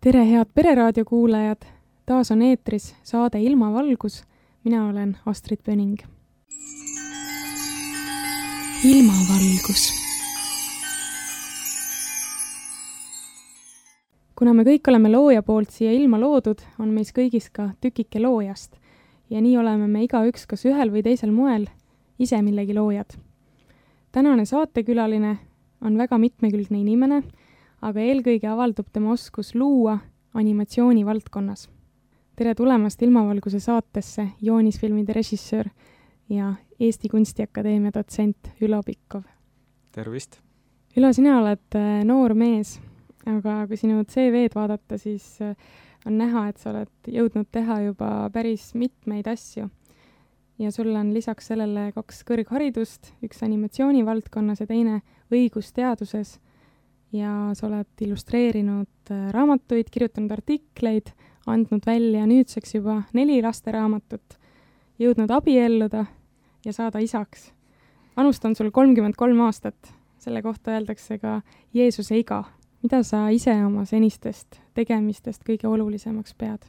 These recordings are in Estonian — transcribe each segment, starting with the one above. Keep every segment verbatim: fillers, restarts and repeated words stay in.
Tere, head Pereraadio kuulajad! Taas on eetris saade Ilmavalgus. Mina olen Astrid Pöning. Ilmavalgus. Kuna me kõik oleme looja poolt siia ilma loodud, on meis kõigis ka tükike loojast. Ja nii oleme me igaüks kas ühel või teisel moel ise millegi loojad. Tänane saatekülaline on väga mitmekülgne inimene, aga eelkõige avaldub tema oskus luua animatsiooni valdkonnas. Tere tulemast Ilmavalguse saatesse joonisfilmide režissöör ja Eesti Kunstiakadeemia dotsent Ülo Pikkov. Tervist! Ülo, sina oled noor mees, aga kui sinu C V-d vaadata, siis on näha, et sa oled jõudnud teha juba päris mitmeid asju. Ja sul on lisaks sellele kaks kõrgharidust, üks animatsiooni valdkonnas ja teine õigusteaduses. Ja sa oled illustreerinud raamatuid, kirjutanud artikleid, andnud välja nüüdseks juba neli lasteraamatut, jõudnud abielluda ja saada isaks. Vanust on sul kolmkümmend kolm aastat, selle kohta öeldakse ka Jeesuse iga. Mida sa ise oma senistest tegemistest kõige olulisemaks pead?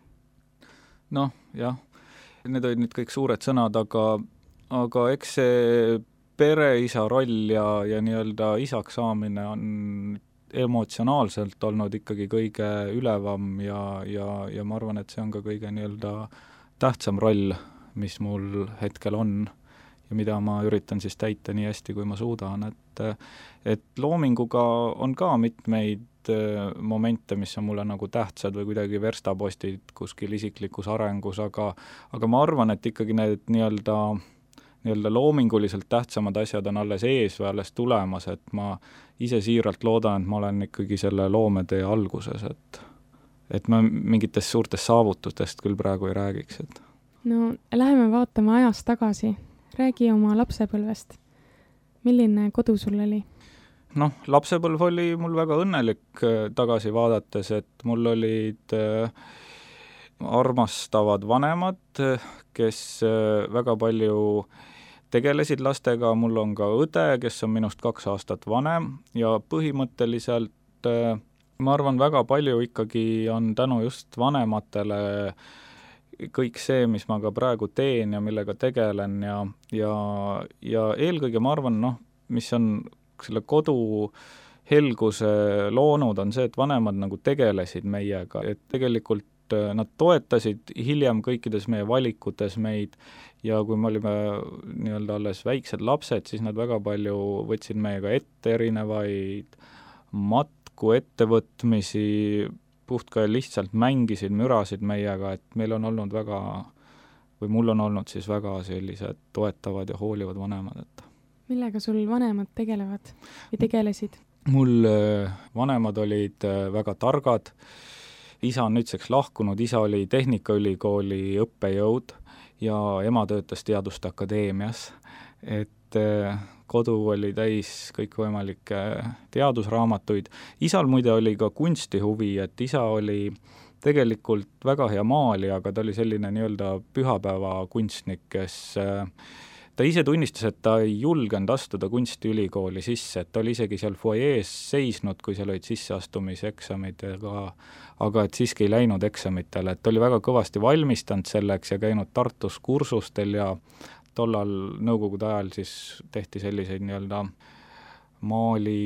Noh, jah, need olid nüüd kõik suured sõnad, aga, aga eks see pereisa roll ja, ja nii-öelda isaks saamine on emotsionaalselt olnud ikkagi kõige ülevam ja, ja, ja ma arvan, et see on ka kõige nii-öelda tähtsam roll, mis mul hetkel on ja mida ma üritan siis täita nii hästi, kui ma suudan. Et, et loominguga on ka mitmeid momente, mis on mulle nagu tähtsad või kuidagi verstapostid kuskil isiklikus arengus, aga, aga ma arvan, et ikkagi need nii-öelda nii-öelda loominguliselt tähtsamad asjad on alles ees või alles tulemas, et ma ise siiralt loodan, et ma olen ikkagi selle loometee alguses, et, et ma mingitest suurtest saavutustest küll praegu ei räägiks. Et. No, läheme vaatama ajas tagasi. Räägi oma lapsepõlvest. Milline kodu sul oli? Noh, lapsepõlv oli mul väga õnnelik tagasi vaadates, et mul olid armastavad vanemad, kes väga palju tegelesid lastega. Mul on ka õde, kes on minust kaks aastat vanem ja põhimõtteliselt ma arvan, väga palju ikkagi on tänu just vanematele kõik see, mis ma ka praegu teen ja millega tegelen ja, ja, ja eelkõige ma arvan, noh, mis on selle kodu helguse loonud, on see, et vanemad nagu tegelesid meiega, et tegelikult nad toetasid hiljem kõikides meie valikutes meid ja kui me olime nii-öelda alles väiksed lapsed, siis nad väga palju võtsid meiega ette erinevaid matku, ettevõtmisi, puht ka lihtsalt mängisid, mürasid meiega, et meil on olnud väga, või mul on olnud siis väga sellised toetavad ja hoolivad vanemad. Et. Millega sul vanemad tegelevad või tegelesid? Mul vanemad olid väga targad. Isa on nüüdseks lahkunud, isa oli Tehnikaülikooli õppejõud ja ema töötas Teaduste Akadeemias. Et kodu oli täis kõikvõimalikke teadusraamatuid. Isal muide oli ka kunstihuvi, et isa oli tegelikult väga hea maalija, aga ta oli selline nii-öelda pühapäeva kunstnik, kes ta ise tunnistas, et ta ei julgenud astuda kunstiülikooli sisse, et ta oli isegi seal foajees seisnud, kui seal olid sisseastumiseksamid, aga, aga et siiski ei läinud eksamitele, et oli väga kõvasti valmistanud selleks ja käinud Tartus kursustel ja tollal nõukogude ajal siis tehti selliseid nii-öelda maali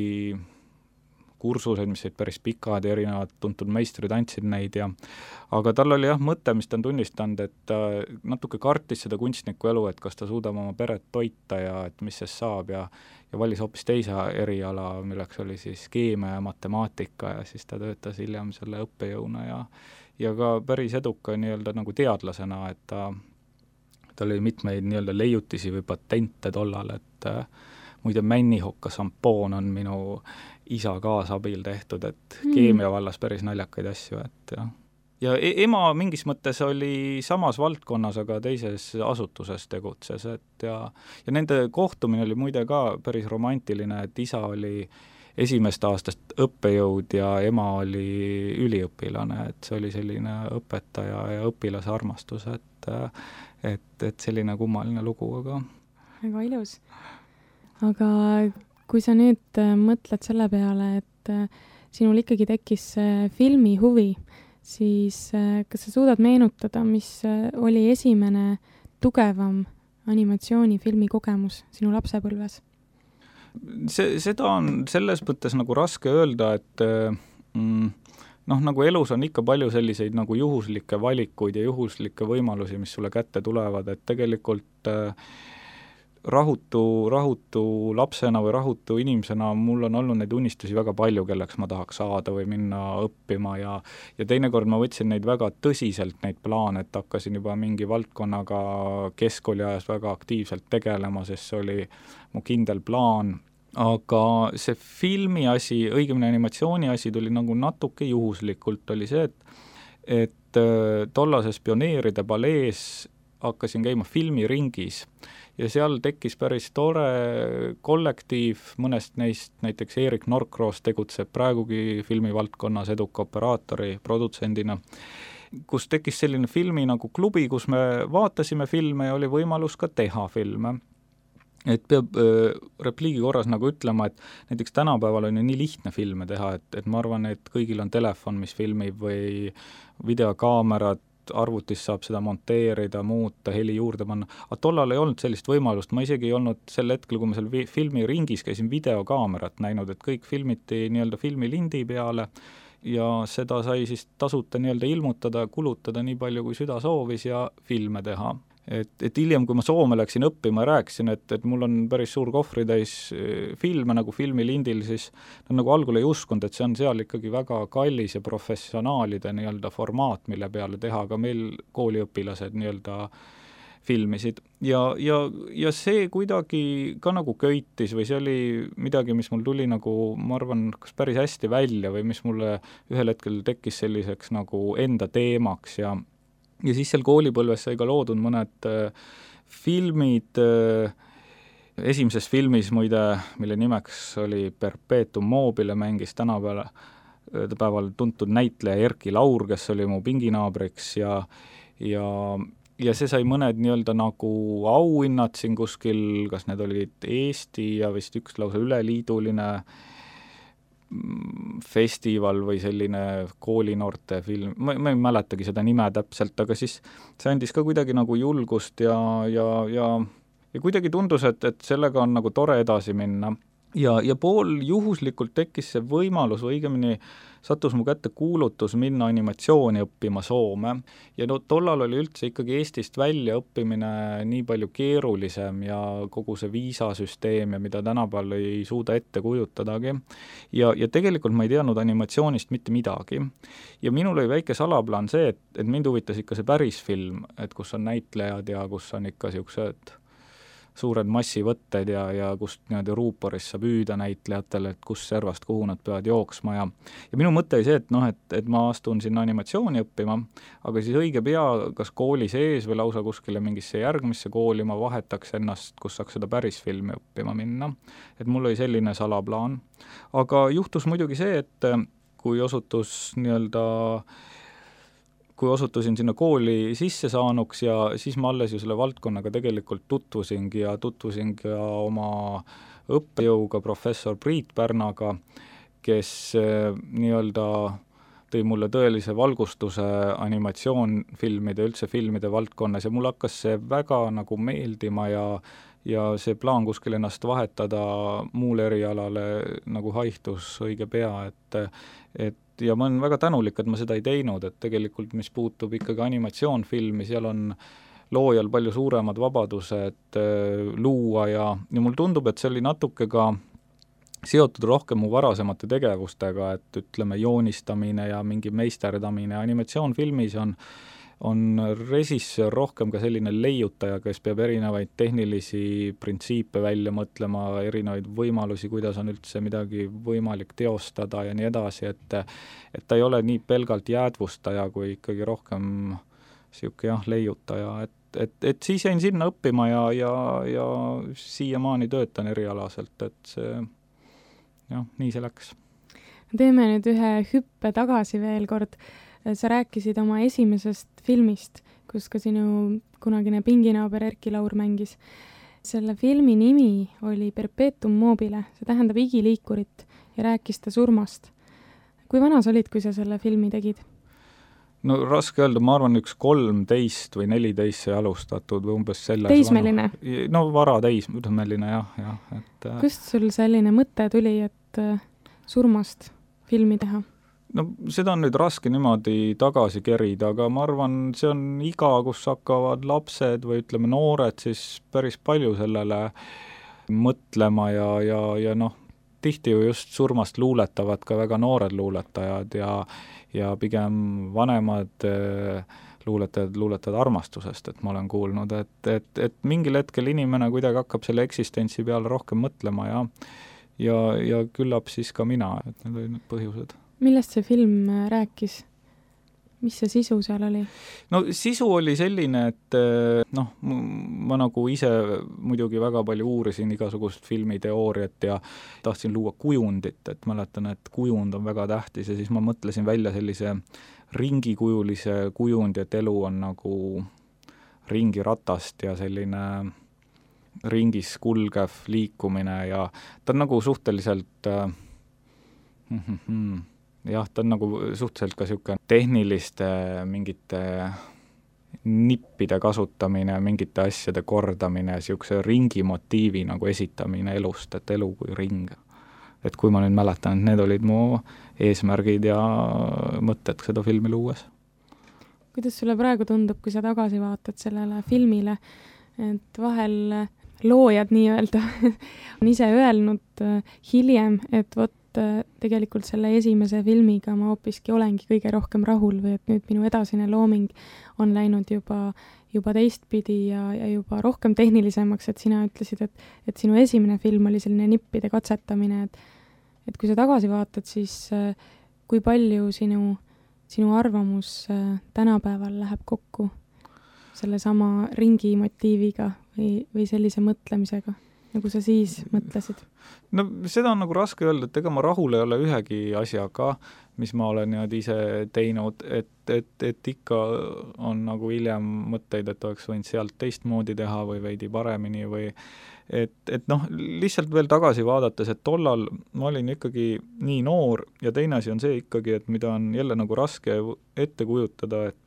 kursuseid, mis olid päris pikad ja erinevad tuntud meistrid andsid neid ja aga tal oli jah mõte, mis ta on tunnistanud, et ta natuke kartis seda kunstniku elu, et kas ta suudab oma peret toita ja et mis sest saab ja, ja valis hoopis teise eriala, milleks oli siis keemia ja matemaatika ja siis ta töötas hiljem selle õppejõuna ja, ja ka päris eduka nii-öelda nagu teadlasena, et ta, ta oli mitmeid nii-öelda leiutisi või patente tollal, et äh, muide Männihokka sampoon on minu isa kaasabil tehtud, et mm. keemia vallas päris naljakaid asju, et jah. Ja ema mingis mõttes oli samas valdkonnas, aga teises asutuses tegutses, et ja, ja nende kohtumine oli muide ka päris romantiline, et isa oli esimest aastast õppejõud ja ema oli üliõpilane, et see oli selline õpetaja ja õpilase armastus, et, et, et selline kummaline lugu, aga väga ilus. Aga kui sa nüüd mõtled selle peale, et sinul ikkagi tekkis filmi huvi, siis kas sa suudad meenutada, mis oli esimene tugevam animatsioonifilmi kogemus sinu lapsepõlves? See, seda on selles mõttes nagu raske öelda, et mm, noh, nagu elus on ikka palju selliseid nagu juhuslikke valikuid ja juhuslikke võimalusi, mis sulle kätte tulevad, et tegelikult äh, rahutu, rahutu lapsena või rahutu inimesena mul on olnud neid unistusi väga palju, kelleks ma tahaks saada või minna õppima ja ja teinekord ma võtsin neid väga tõsiselt, neid plaane, et hakkasin juba mingi valdkonnaga keskkooli ajas väga aktiivselt tegelema, sest see oli mu kindel plaan. Aga see filmi asi, õigemini animatsiooni asi tuli nagu natuke juhuslikult, oli see, et et tollases pioneeride palees hakkasin käima filmiringis ja seal tekkis päris tore kollektiiv, mõnest neist näiteks Erik Norkroos tegutseb praegugi filmivaldkonnas eduka operaatori produtsendina, kus tekkis selline filmi nagu klubi, kus me vaatasime filme ja oli võimalus ka teha filme. Et peab äh, repliigi korras nagu ütlema, et näiteks tänapäeval on ju nii lihtne filme teha, et, et ma arvan, et kõigil on telefon, mis filmib või videokaamerad, arvutis saab seda monteerida, muuta, heli juurde panna, aga tollal ei olnud sellist võimalust, ma isegi ei olnud sel hetkel, kui ma seal vi- filmiringis käisin videokaamerat näinud, et kõik filmiti nii-öelda filmilindi peale ja seda sai siis tasuta nii-öelda ilmutada, kulutada nii palju, kui süda soovis ja filme teha. Et, et hiljem, kui ma Soome läksin õppima ja rääkisin, et, et mul on päris suur kohvritäis filme nagu filmilindil, siis no, nagu algul ei uskunud, et see on seal ikkagi väga kallis ja professionaalide nii-öelda formaat, mille peale teha, aga meil kooliõpilased nii-öelda filmisid. Ja, ja, ja see kuidagi ka nagu köitis või see oli midagi, mis mul tuli nagu, ma arvan, kas päris hästi välja või mis mulle ühel hetkel tekkis selliseks nagu enda teemaks ja ja siis seal koolipõlves sai ka loodud mõned äh, filmid, äh, esimeses filmis muide, mille nimeks oli Perpetuum mobile, mängis tänapäeval päeval tuntud näitleja Erki Laur, kes oli mu pinginaabriks ja ja, ja see sai mõned nii-öelda nagu auhinnad siin kuskil, kas need olid Eesti ja vist üks lausa üleliiduline festival või selline koolinoorte film, ma, ma ei mäletagi seda nime täpselt, aga siis see andis ka kuidagi nagu julgust ja, ja, ja, ja kuidagi tundus, et, et sellega on nagu tore edasi minna. Ja, ja pool juhuslikult tekkis see võimalus, või õigemini sattus mu kätte kuulutus minna animatsiooni õppima Soome ja no tollal oli üldse ikkagi Eestist välja õppimine nii palju keerulisem ja kogu see viisasüsteem ja mida tänapäeval ei suuda ette kujutadagi ja, ja tegelikult ma ei teadnud animatsioonist mitte midagi ja minul oli väike salaplaan see, et, et mind huvitas ikka see päris film, et kus on näitlejad ja kus on ikka siuksed suured massivõtted ja, ja kust niimoodi ruuporist saab hüüda näitlejatele, et kus servast kuhu nad peavad jooksma ja ja minu mõte oli see, et noh, et, et ma astun sinna animatsiooni õppima, aga siis õige pea kas kooli sees või lausa kuskile mingisse järgmisse kooli ma vahetaks ennast, kus saaks seda päris filmi õppima minna. Et mul oli selline salaplaan. Aga juhtus muidugi see, et kui osutus nii-öelda kui osutusin sinna kooli sisse saanuks ja siis ma alles ju selle valdkonnaga tegelikult tutvusingi ja tutvusin ka oma õppejõuga professor Priit Pärnaga, kes nii-öelda tõi mulle tõelise valgustuse animatsioonfilmide, üldse filmide valdkonnas ja mul hakkas see väga nagu meeldima ja ja see plaan kuskil ennast vahetada muule erialale nagu haihtus õige pea, et et ja ma olen väga tänulik, et ma seda ei teinud, et tegelikult mis puutub ikkagi animatsioonfilmi, seal on loojal palju suuremad vabadused luua ja, ja mul tundub, et see oli natuke ka seotud rohkem mu varasemate tegevustega, et ütleme joonistamine ja mingi meisterdamine. Animatsioonfilmis on on režissöör rohkem ka selline leiutaja, kes peab erinevaid tehnilisi printsiipe välja mõtlema, erinevaid võimalusi, kuidas on üldse midagi võimalik teostada ja nii edasi, et et ta ei ole nii pelgalt jäädvustaja, kui ikkagi rohkem siuke jah, leiutaja, et et, et siis jäin sinna õppima ja, ja, ja siiamaani töötan erialaselt, et see jah, nii see läks. Teeme nüüd ühe hüppe tagasi veel kord. Sa rääkisid oma esimesest filmist, kus ka sinu kunagine pinginaaber Erki Laur mängis. Selle filmi nimi oli Perpetuum mobile, see tähendab igiliikurit ja rääkis ta surmast. kui vana sa olid, kui sa selle filmi tegid? No raske öelda, ma arvan üks kolmteist või neliteist sai alustatud või umbes selles teismeline? Vana. No vara teismeline, jah, jah. Et, kust sul selline mõte tuli, et surmast filmi teha? No seda on nüüd raske niimoodi tagasi kerida, aga ma arvan, see on iga, kus hakkavad lapsed või ütleme noored siis päris palju sellele mõtlema ja, ja, ja noh, tihti ju just surmast luuletavad ka väga noored luuletajad ja ja pigem vanemad luuletajad luuletavad armastusest, et ma olen kuulnud, et, et, et mingil hetkel inimene kuidagi hakkab selle eksistentsi peale rohkem mõtlema ja ja, ja küllap siis ka mina, et need olid need põhjused. Millest see film rääkis? Mis see sisu seal oli? No sisu oli selline, et noh, ma nagu ise muidugi väga palju uurisin igasugust filmiteooriat ja tahtsin luua kujundit, et mäletan, et kujund on väga tähtis ja siis ma mõtlesin välja sellise ringikujulise kujundi, et elu on nagu ringiratast ja selline ringis kulgev liikumine ja ta on nagu suhteliselt äh, mm, mm, jah, ta on nagu suhteliselt ka niisugune tehniliste mingite nippide kasutamine, mingite asjade kordamine, niisuguse ringimotiivi nagu esitamine elust, et elu kui ring. Et kui ma nüüd mäletan, et need olid mu eesmärgid ja mõtted seda filmi luues. Kuidas sulle praegu tundub, kui sa tagasi vaatad sellele filmile, et vahel loojad nii-öelda on ise öelnud hiljem, et vot tegelikult selle esimese filmiga ma hoopiski olengi kõige rohkem rahul või et nüüd minu edasine looming on läinud juba, juba teistpidi ja, ja juba rohkem tehnilisemaks, et sina ütlesid, et, et sinu esimene film oli selline nippide katsetamine, et, et kui sa tagasi vaatad, siis kui palju sinu, sinu arvamus tänapäeval läheb kokku selle sama ringi motiiviga või, või sellise mõtlemisega? Nagu sa siis mõtlesid? No seda on nagu raske öelda, et ega ma rahul ei ole ühegi asjaga, mis ma olen niimoodi ise teinud, et, et, et ikka on nagu hiljem mõtteid, et oleks võinud sealt teistmoodi teha või veidi paremini või et, et noh, lihtsalt veel tagasi vaadates, et tollal ma olin ikkagi nii noor ja teine asi on see ikkagi, et mida on jälle nagu raske ette kujutada, et,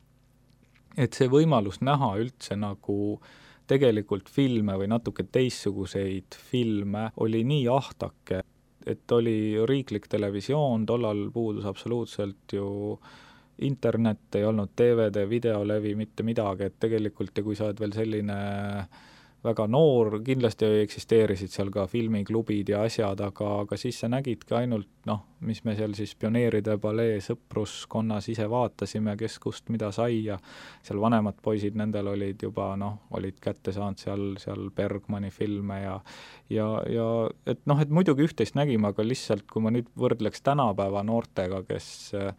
et see võimalus näha üldse nagu tegelikult filme või natuke teistsuguseid filme oli nii ahtake, et oli riiklik televisioon, tollal puudus absoluutselt ju internet, ei olnud D V D, videolevi, mitte midagi, et tegelikult ja kui sa oled veel selline väga noor, kindlasti eksisteerisid seal ka filmiklubid ja asjad, aga, aga siis sa nägidki ainult, noh, mis me seal siis pioneeride palee sõpruskonnas ise vaatasime, kes kust mida sai ja seal vanemad poisid, nendel olid juba, noh, olid kätte saanud seal, seal Bergmani filme ja ja, ja et noh, et muidugi üht-teist nägime, aga lihtsalt, kui ma nüüd võrdleks tänapäeva noortega, kes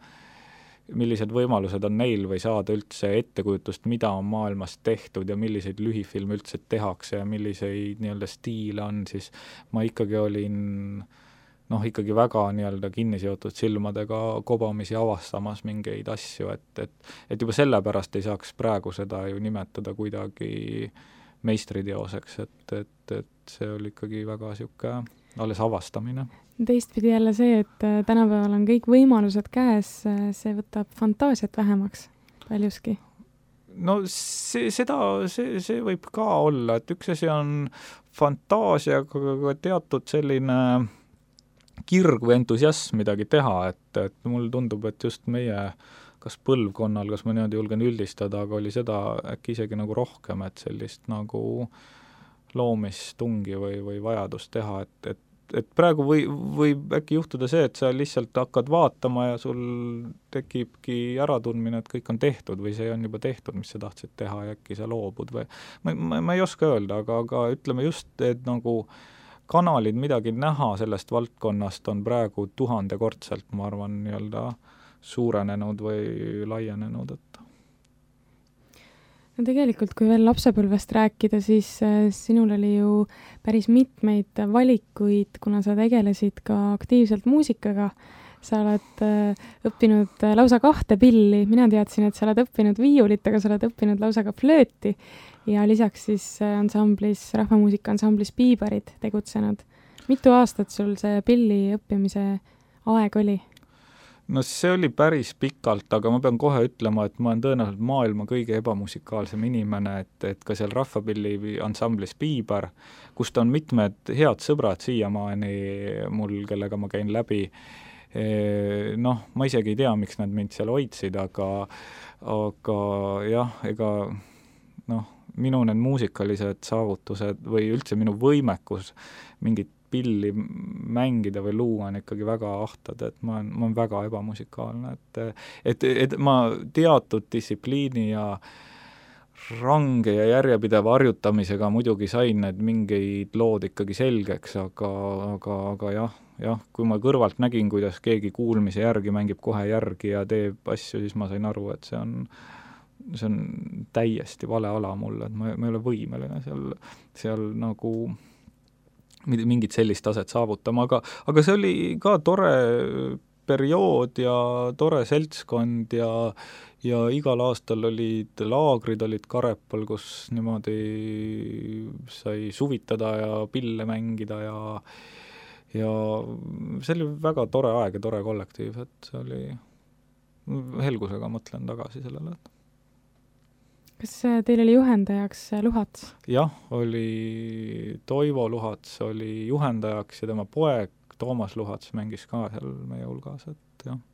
millised võimalused on neil või saada üldse ettekujutust, mida on maailmas tehtud ja milliseid lühifilme üldse tehakse ja milliseid nii-öelda stiile on, siis ma ikkagi olin noh, ikkagi väga nii-öelda kinniseotud silmadega kobamisi avastamas mingeid asju, et, et, et juba sellepärast ei saaks praegu seda ju nimetada kuidagi meistriteoseks, et, et, et see oli ikkagi väga niisugune alles avastamine. Teistpidi jälle see, et tänapäeval on kõik võimalused käes, see võtab fantaasiat vähemaks paljuski. No see, seda, see, see võib ka olla, et üks asi on fantaasiaga ka teatud selline kirg või entusiasm midagi teha, et, et mulle tundub, et just meie kas põlvkonnal, kas ma niimoodi julgen üldistada, aga oli seda äkki isegi nagu rohkem, et sellist nagu loomistungi või, või vajadust teha, et, et et praegu või, võib äkki juhtuda see, et sa lihtsalt hakkad vaatama ja sul tekibki äratundmine, et kõik on tehtud või see on juba tehtud, mis sa tahtsid teha ja äkki sa loobud või ma, ma, ma ei oska öelda, aga, aga ütleme just, et nagu kanalid midagi näha sellest valdkonnast on praegu tuhandekordselt, ma arvan, nii-öelda suurenenud või laienenud, et no tegelikult, kui veel lapsepõlvest rääkida, siis äh, sinul oli ju päris mitmeid valikuid, kuna sa tegelesid ka aktiivselt muusikaga. Sa oled äh, õppinud äh, lausa kahte pilli. Mina teadsin, et sa oled õppinud viiulit, aga sa oled õppinud lausa ka flööti ja lisaks siis äh, ansamblis, rahvamuusika ansamblis Piibarid tegutsenud. Mitu aastat sul see pilli õppimise aeg oli? no see oli päris pikalt, aga ma pean kohe ütlema, et ma olen tõenäoliselt maailma kõige ebamusikaalsem inimene, et, et ka seal rahvapilli ansamblis Piibar, kust on mitmed head sõbrad siiamaani mul, kellega ma käin läbi, noh, ma isegi ei tea, miks nad mind seal hoidsid, aga aga jah, ega noh, minu need muusikalised saavutused või üldse minu võimekus mingit pilli mängida või luua on ikkagi väga ahtad, et ma olen, ma olen väga ebamusikaalne, et, et, et ma teatud distsipliini ja range ja järjepideva harjutamisega muidugi sain need mingid lood ikkagi selgeks, aga, aga, aga jah, jah, kui ma kõrvalt nägin, kuidas keegi kuulmise järgi mängib kohe järgi ja teeb asju, siis ma sain aru, et see on see on täiesti vale ala mulle, et ma, ma ei ole võimeline seal, seal nagu mingit sellist taset saavutama, aga, aga see oli ka tore periood ja tore seltskond ja, ja igal aastal olid laagrid, olid Karepal, kus niimoodi sai suvitada ja pille mängida ja ja see oli väga tore aeg ja tore kollektiiv, et see oli, helgusega mõtlen tagasi sellele, et kas teil oli juhendajaks Luhats? jah, oli Toivo Luhats oli juhendajaks ja tema poeg Toomas Luhats mängis ka seal meie hulgas, et jah.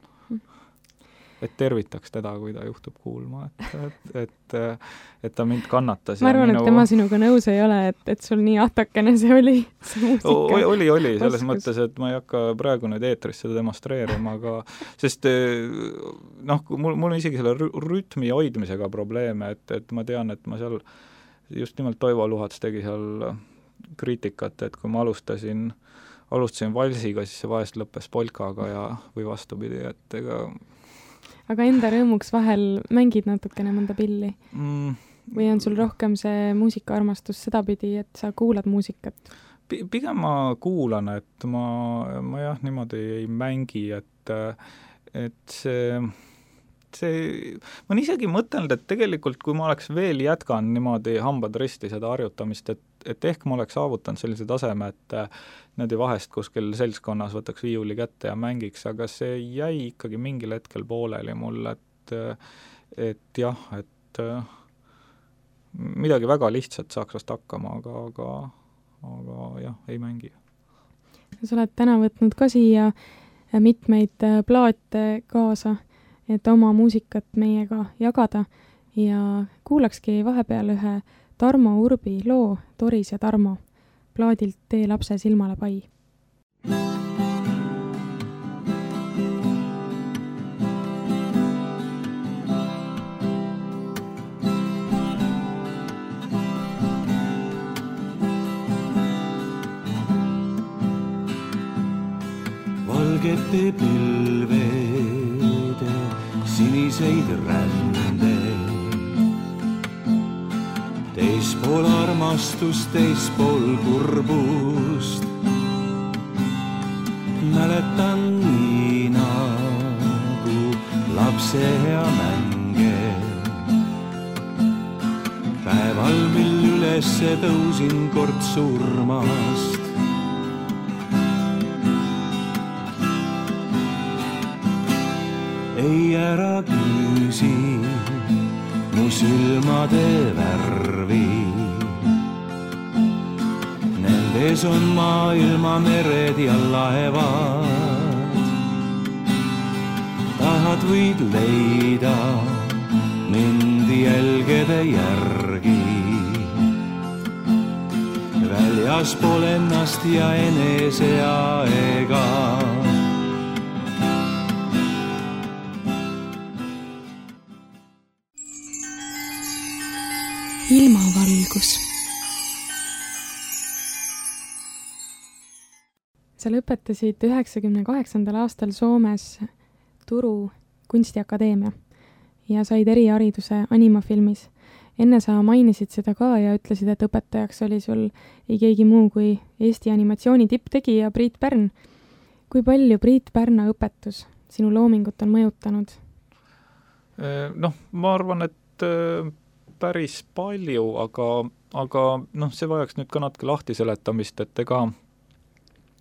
Et tervitaks teda, kui ta juhtub kuulma, et, et, et, et ta mind kannatas. Ma arvan, minu... et tema sinuga nõus ei ole, et, et sul nii ahtakene see oli, see muusika. O, oli, oli, selles Oskus. Mõttes, et ma ei hakka praegu nüüd eetris seda demonstreerima, aga sest noh, mul, mul on isegi selle rütmi hoidmisega probleeme, et, et ma tean, et ma seal just nimelt Toivo Luhats tegi seal kriitikat, et kui ma alustasin, alustasin valsiga, siis see vahest lõppes polkaga ja, või vastupidi, et ega aga enda rõõmuks vahel mängid natukene mõnda pilli? Mm. Või on sul rohkem see muusikaarmastus sedapidi, et sa kuulad muusikat? P- pigem ma kuulan, et ma, ma jah, niimoodi ei mängi, et, et see, see, ma olen isegi mõtelnud, et tegelikult kui ma oleks veel jätkan niimoodi hambad risti seda harjutamist, et, et ehk ma oleks saavutanud sellise taseme, et niimoodi vahest kuskil seltskonnas võtaks viiuli kätte ja mängiks, aga see jäi ikkagi mingil hetkel pooleli mul, et, et jah, et midagi väga lihtsat saaks vast hakkama, aga, aga, aga jah, ei mängi. Sa oled täna võtnud ka siia mitmeid plaate kaasa, et oma muusikat meiega jagada ja kuulakski vahepeal ühe Tarmo Urbi loo Toris ja Tarmo plaadilt Tee lapse silmale pai. Valgete pilvede siniseid rände teispool armastust, teispool kurbust. Mäletan nii nagu lapse hea mänge. Päeval, mil ülesse tõusin kord surmast. Ei ära küsi mu silmade värvi. Nendes on maailma mered ja laevad. Tahad võid leida mind jälgede järgi. Väljas pole ennast ja enese aega. Ilmavalgus. Sa lõpetasid üheksakümne kaheksandal aastal Soomes Turu kunstiakadeemia ja said erihariduse animafilmis. Enne sa mainisid seda ka ja ütlesid, et õpetajaks oli sul ei keegi muu kui Eesti animatsiooni tipptegija Priit Pärn. Kui palju Priit Pärna õpetus sinu loomingut on mõjutanud? Noh, ma arvan, et päris palju, aga, aga noh, see vajaks nüüd ka natuke lahti seletamist, et ega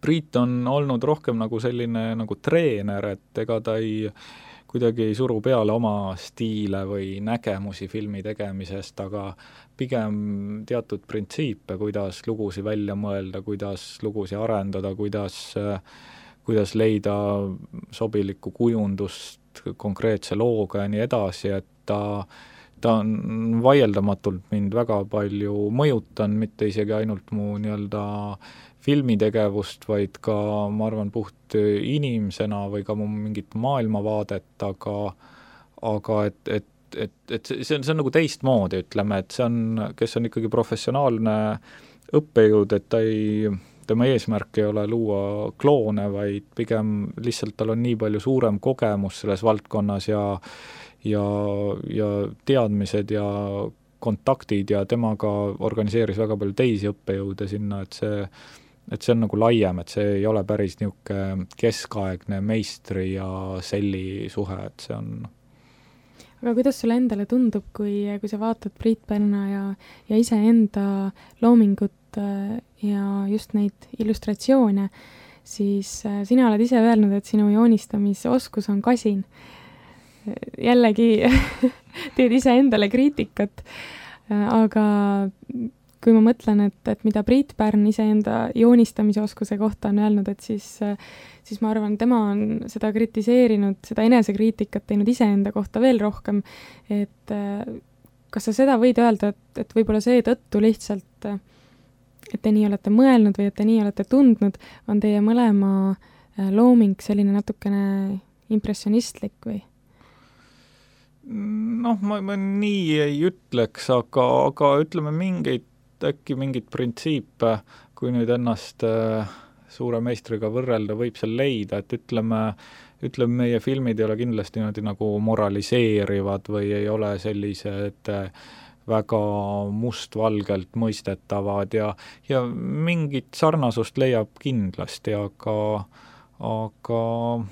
Priit on olnud rohkem nagu selline nagu treener, et ega ta ei, kuidagi ei suru peale oma stiile või nägemusi filmi tegemisest, aga pigem teatud printsiipe, kuidas lugusi välja mõelda, kuidas lugusi arendada, kuidas, kuidas leida sobilikku kujundust konkreetse looga ja nii edasi, et ta ta on vaieldamatult mind väga palju mõjutanud, mitte isegi ainult mu nii-öelda filmitegevust, vaid ka, ma arvan, puht inimesena või ka mu mingit maailmavaadet, aga, aga et, et, et, et see on, see on nagu teistmoodi, ütleme, et see on, kes on ikkagi professionaalne õppejõud, et ta ei, tema eesmärk ei ole luua kloone, vaid pigem lihtsalt tal on nii palju suurem kogemus selles valdkonnas ja ja, ja teadmised ja kontaktid ja temaga organiseeris väga palju teisi õppejõude sinna, et see, et see on nagu laiem, et see ei ole päris niisugune keskaegne meistri ja selli suhe, et see on. Aga kuidas sulle endale tundub, kui, kui sa vaatad Priit Pärna ja, ja iseenda loomingut ja just neid illustratsioone, siis sina oled ise öelnud, et sinu joonistamisoskus on kasin. Jällegi teed ise endale kriitikat, aga kui ma mõtlen, et, et mida Priit Pärn ise enda joonistamise oskuse kohta on öelnud, et siis, siis ma arvan, tema on seda kritiseerinud, seda enesekriitikat teinud iseenda kohta veel rohkem, et kas sa seda võid öelda, et, et võib-olla seetõttu lihtsalt, et te nii olete mõelnud või et te nii olete tundnud, on teie mõlema looming selline natukene impressionistlik või? Noh, ma, ma nii ei ütleks, aga, aga ütleme mingeid, äkki mingid printsiipe, kui nüüd ennast äh, suure meistriga võrrelda, võib seal leida, et ütleme, ütleme, meie filmid ei ole kindlasti niimoodi nagu moraliseerivad või ei ole sellised äh, väga mustvalgelt mõistetavad ja, ja mingit sarnasust leiab kindlasti, aga, aga,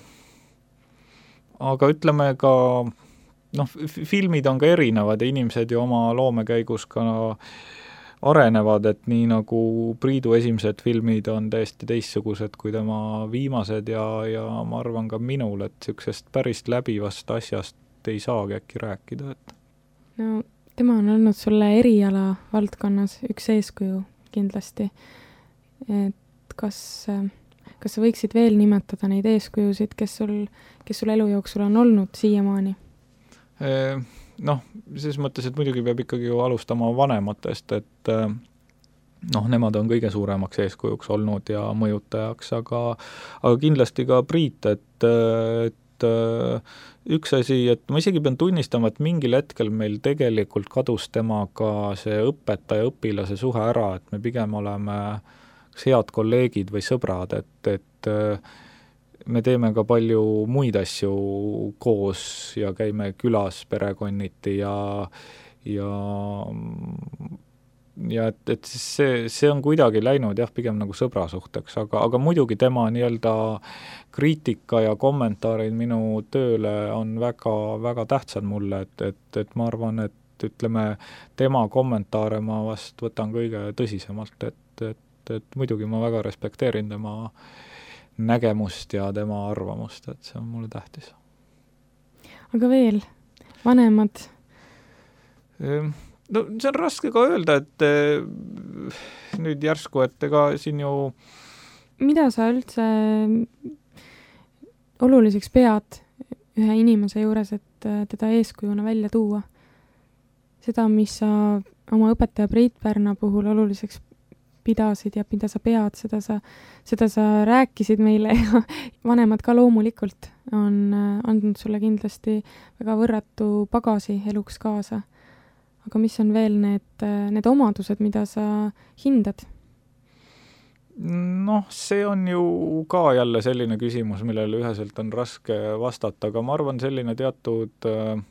aga ütleme ka noh, filmid on ka erinevad ja inimesed ju oma loome käigus ka arenevad, et nii nagu Priidu esimesed filmid on täiesti teistsugused kui tema viimased ja, ja ma arvan ka minul, et niisugusest päris läbivast asjast ei saagi äkki rääkida. Et. No tema on olnud sulle eriala valdkonnas üks eeskuju kindlasti. Et kas, kas sa võiksid veel nimetada neid eeskujusid, kes sul, kes sul elu jooksul on olnud siiamaani? Noh, selles mõttes, et muidugi peab ikkagi ju alustama vanematest, et noh, nemad on kõige suuremaks eeskujuks olnud ja mõjutajaks, aga, aga kindlasti ka Priit, et, et üks asi, et ma isegi pean tunnistama, et mingil hetkel meil tegelikult kadus temaga see õpetaja-õpilase suhe ära, et me pigem oleme head kolleegid või sõbrad, et, et me teeme ka palju muid asju koos ja käime külas perekonniti ja, ja, ja et, et see, see on kuidagi läinud jah, pigem nagu sõbra suhteks, aga, aga muidugi tema nii-öelda kriitika ja kommentaarid minu tööle on väga, väga tähtsad mulle, et, et, et ma arvan, et ütleme, tema kommentaare ma vast võtan kõige tõsisemalt, et, et, et muidugi ma väga respekteerin tema nägemust ja tema arvamust, et see on mulle tähtis. Aga veel, vanemad? No see on raske ka öelda, et nüüd järsku, et ega siin ju... Mida sa üldse oluliseks pead ühe inimese juures, et teda eeskujuna välja tuua? Seda, mis sa oma õpetaja Priit Pärna puhul oluliseks pidasid ja mida sa pead, seda sa, seda sa rääkisid meile ja vanemad ka loomulikult on andnud sulle kindlasti väga võrratu pagasi eluks kaasa. Aga mis on veel need, need omadused, mida sa hindad? Noh, see on ju ka jälle selline küsimus, millele üheselt on raske vastata, aga ma arvan selline teatud äh,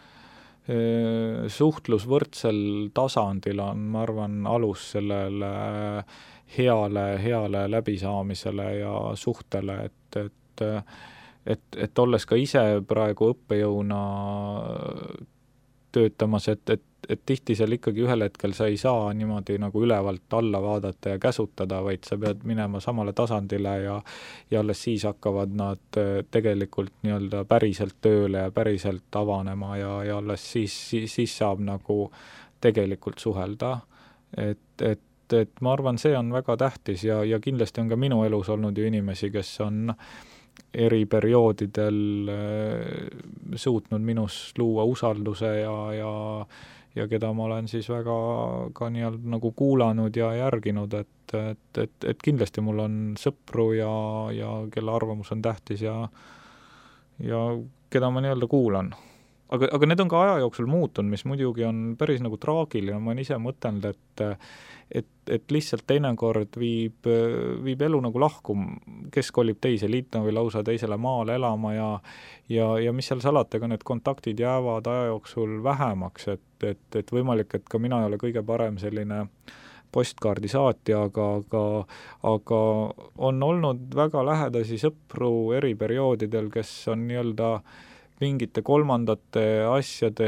suhtlus võrdsel tasandil on, ma arvan, alus sellele heale, heale läbisaamisele ja suhtele, et, et, et, et olles ka ise praegu õppejõuna töötamas, et, et, et tihti seal ikkagi ühel hetkel sa ei saa niimoodi nagu ülevalt alla vaadata ja käsutada, vaid sa pead minema samale tasandile ja ja alles siis hakkavad nad tegelikult nii-öelda päriselt tööle ja päriselt avanema ja, ja alles siis, siis, siis saab nagu tegelikult suhelda. Et, et, et ma arvan, see on väga tähtis ja, ja kindlasti on ka minu elus olnud ju inimesi, kes on eri perioodidel suutnud minus luua usalduse ja, ja, ja keda ma olen siis väga ka nii-öelda nagu kuulanud ja järginud, et, et, et, et kindlasti mul on sõpru ja, ja kelle arvamus on tähtis ja, ja keda ma nii-öelda kuulan. Aga, aga need on ka aja jooksul muutunud, mis muidugi on päris nagu traagiline, ma olen ise mõtelnud, et et, et lihtsalt teinekord viib, viib elu nagu lahku, kes kolib teise liitma või lausa teisele maale elama ja, ja, ja mis seal salata, ka need kontaktid jäävad aja jooksul vähemaks, et, et, et võimalik, et ka mina ei ole kõige parem selline postkaardi saatja, aga, aga, aga on olnud väga lähedasi sõpru eri perioodidel, kes on nii-öelda mingite kolmandate asjade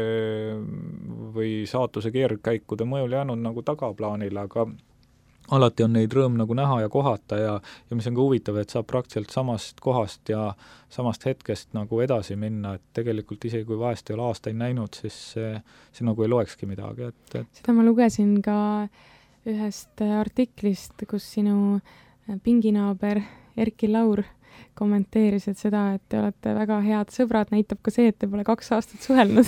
või saatuse keerdkäikude mõjul jäänud nagu tagaplaanile, aga alati on neid rõõm nagu näha ja kohata ja, ja mis on ka huvitav, et saab praktiliselt samast kohast ja samast hetkest nagu edasi minna, et tegelikult isegi kui vahest ei ole aastaid näinud, siis see, see nagu ei loekski midagi. Et, et... Seda ma lugesin ka ühest artiklist, kus sinu pinginaaber Erki Laur kommenteeris, et seda, et te olete väga head sõbrad, näitab ka see, et te pole kaks aastat suhelnud.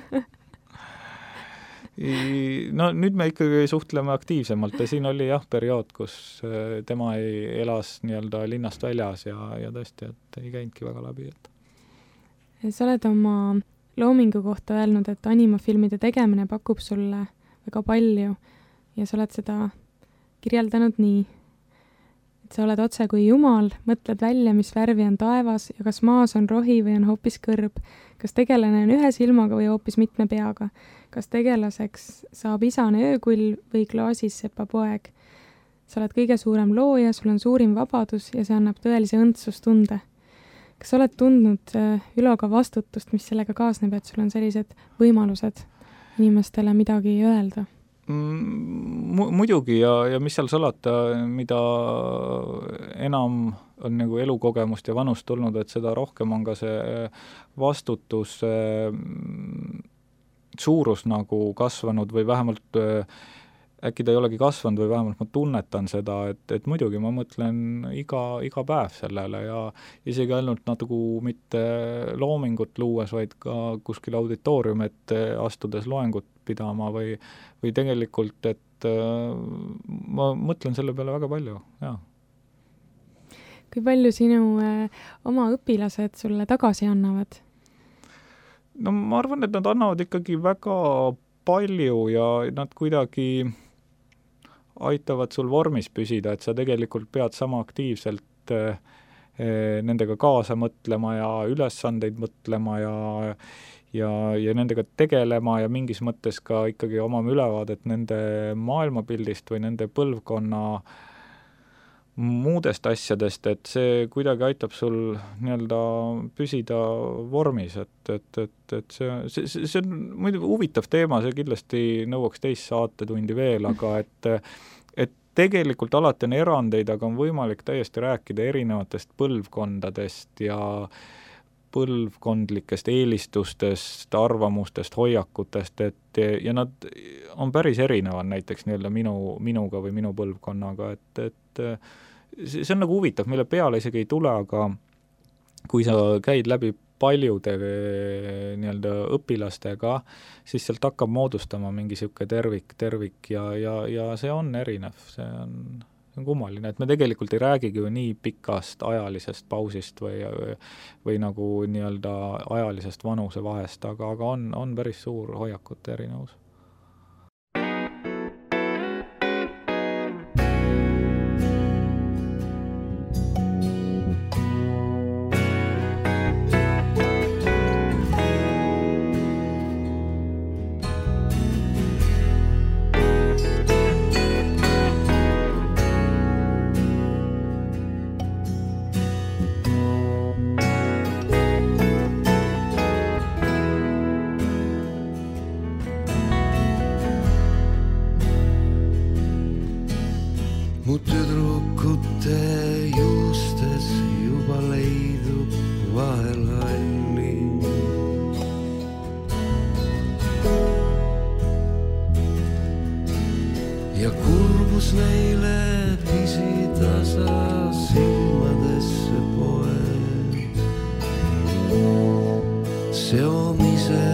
No nüüd me ikkagi suhtleme aktiivsemalt ja siin oli jah periood, kus tema ei elas nii-öelda linnast väljas ja, ja tõesti, et ei käinudki väga läbi. Et... Sa oled oma loomingu kohta öelnud, et animafilmide tegemine pakub sulle väga palju ja sa oled seda kirjeldanud nii, et sa oled otse kui jumal, mõtled välja, mis värvi on taevas ja kas maas on rohi või on hoopis kõrb, kas tegelane on ühe silmaga või hoopis mitme peaga, kas tegelaseks saab isane öökull või klaasis sepa poeg. Sa oled kõige suurem looja, sul on suurim vabadus ja see annab tõelise õndsustunde. Kas sa oled tundnud Üloga vastutust, mis sellega kaasneb, et sul on sellised võimalused inimestele midagi öelda? Mu, muidugi ja, ja mis seal salata, mida enam on nagu elukogemust ja vanust tulnud, et seda rohkem on ka see vastutus suurus nagu kasvanud või vähemalt äkki ta ei olegi kasvanud või vähemalt ma tunnetan seda, et, et muidugi ma mõtlen iga, iga päev sellele ja isegi ainult natuke mitte loomingut luues, vaid ka kuskil auditooriumit astudes loengut pidama või, või tegelikult, et äh, ma mõtlen selle peale väga palju, jaa. Kui palju sinu äh, oma õpilased sulle tagasi annavad? No ma arvan, et nad annavad ikkagi väga palju ja nad kuidagi aitavad sul vormis püsida, et sa tegelikult pead sama aktiivselt eh, nendega kaasa mõtlema ja ülesandeid mõtlema ja, ja, ja nendega tegelema ja mingis mõttes ka ikkagi omama ülevaadet nende maailmapildist või nende põlvkonna muudest asjadest, et see kuidagi aitab sul nii-öelda püsida vormis, et, et, et, et see, see, see on muidu huvitav teema, see kindlasti nõuaks teist saatetundi veel, aga et, et tegelikult alati on erandeid, aga on võimalik täiesti rääkida erinevatest põlvkondadest ja põlvkondlikest eelistustest, arvamustest, hoiakutest, et ja nad on päris erinevad näiteks nii-öelda minu, minuga või minu põlvkonnaga, et, et see on nagu huvitav, mille peale isegi ei tule, aga kui sa käid läbi paljude nii-öelda õpilastega, siis sealt hakkab moodustama mingi siuke tervik, tervik ja, ja, ja see on erinev, see on, see on kummaline, et me tegelikult ei räägigi ju nii pikast ajalisest pausist või, või nagu nii-öelda ajalisest vanuse vahest, aga, aga on, on päris suur hoiakute erinevus. vahel halli. Ja kurbus neile pisitasa silmadesse poeb. Seomise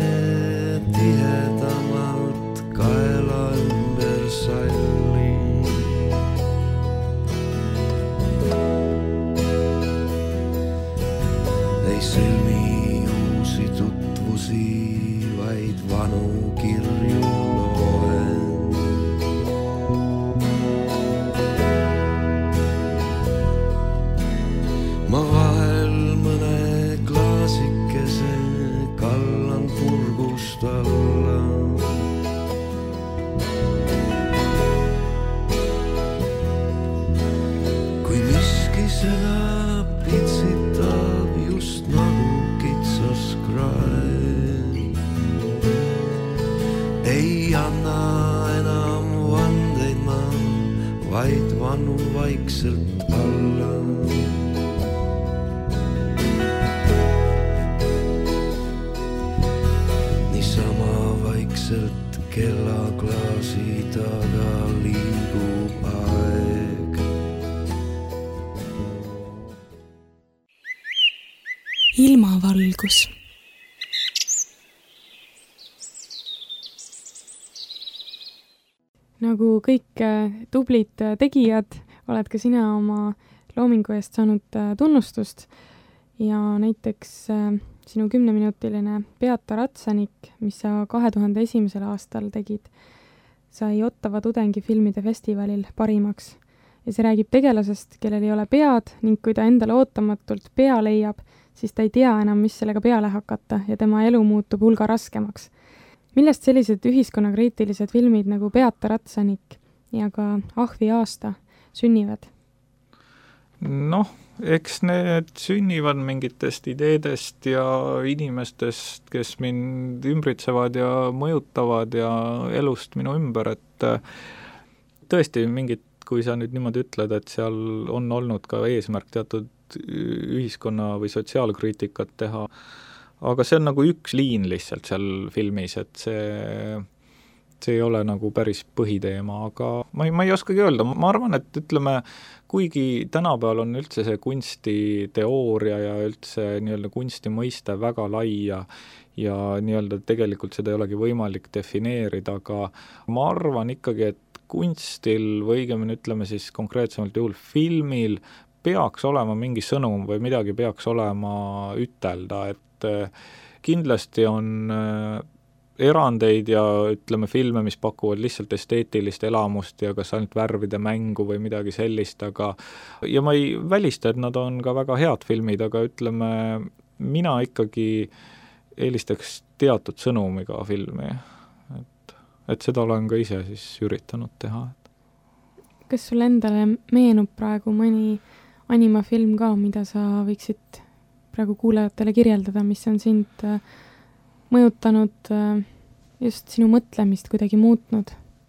tihedamalt kaela ümber salli. Ei sõlmi uusi tutvusi, vaid vanu kirju loen. Ma vahel mõne klaasikese kallan purgust alla. Kui miski seda pitsitab just nagu kitsas krae, ei anna enam vandeid ma, vaid vannu vaikselt alla. Vaikselt kellaklaasi taga liigub aeg. Ilmavalgus. Nagu kõik tublid tegijad, oled ka sina oma loomingu eest saanud tunnustust ja näiteks sinu kümneminutiline Beata Ratsanik, mis sa kahe tuhande esimesel aastal tegid, sai Ottawa tudengifilmide festivalil parimaks. Ja see räägib tegelasest, kellel ei ole pead ning kui ta endale ootamatult pea leiab, siis ta ei tea enam, mis sellega peale hakata ja tema elu muutub hulga raskemaks. Millest sellised ühiskonnakriitilised filmid nagu Beata Ratsanik ja ka Ahvi aasta sünnivad? Noh, eks need sünnivad mingitest ideedest ja inimestest, kes mind ümbritsevad ja mõjutavad ja elust minu ümber, et tõesti mingid, kui sa nüüd niimoodi ütled, et seal on olnud ka eesmärk teatud ühiskonna või sotsiaalkriitikat teha, aga see on nagu üks liin lihtsalt seal filmis, et see see ei ole nagu päris põhiteema, aga ma ei, ma ei oskagi öelda, ma arvan, et ütleme, kuigi tänapäeval on üldse see kunstiteooria ja üldse nii-öelda kunsti mõiste väga laia ja nii-öelda tegelikult seda ei olegi võimalik defineerida, aga ma arvan ikkagi, et kunstil või õigemini ütleme siis konkreetsemalt juhul filmil peaks olema mingi sõnum või midagi peaks olema ütelda, et kindlasti on erandeid ja ütleme filme, mis pakuvad lihtsalt esteetilist elamust ja kas ainult värvide mängu või midagi sellist, aga ja ma ei välista, et nad on ka väga head filmid, aga ütleme, mina ikkagi eelistaks teatud sõnumiga filmi, et, et seda olen ka ise siis üritanud teha. Kas sul endale meenub praegu mõni animafilm ka, mida sa võiksid praegu kuulajatele kirjeldada, mis on sind mõjutanud just sinu mõtlemist kuidagi muutnud?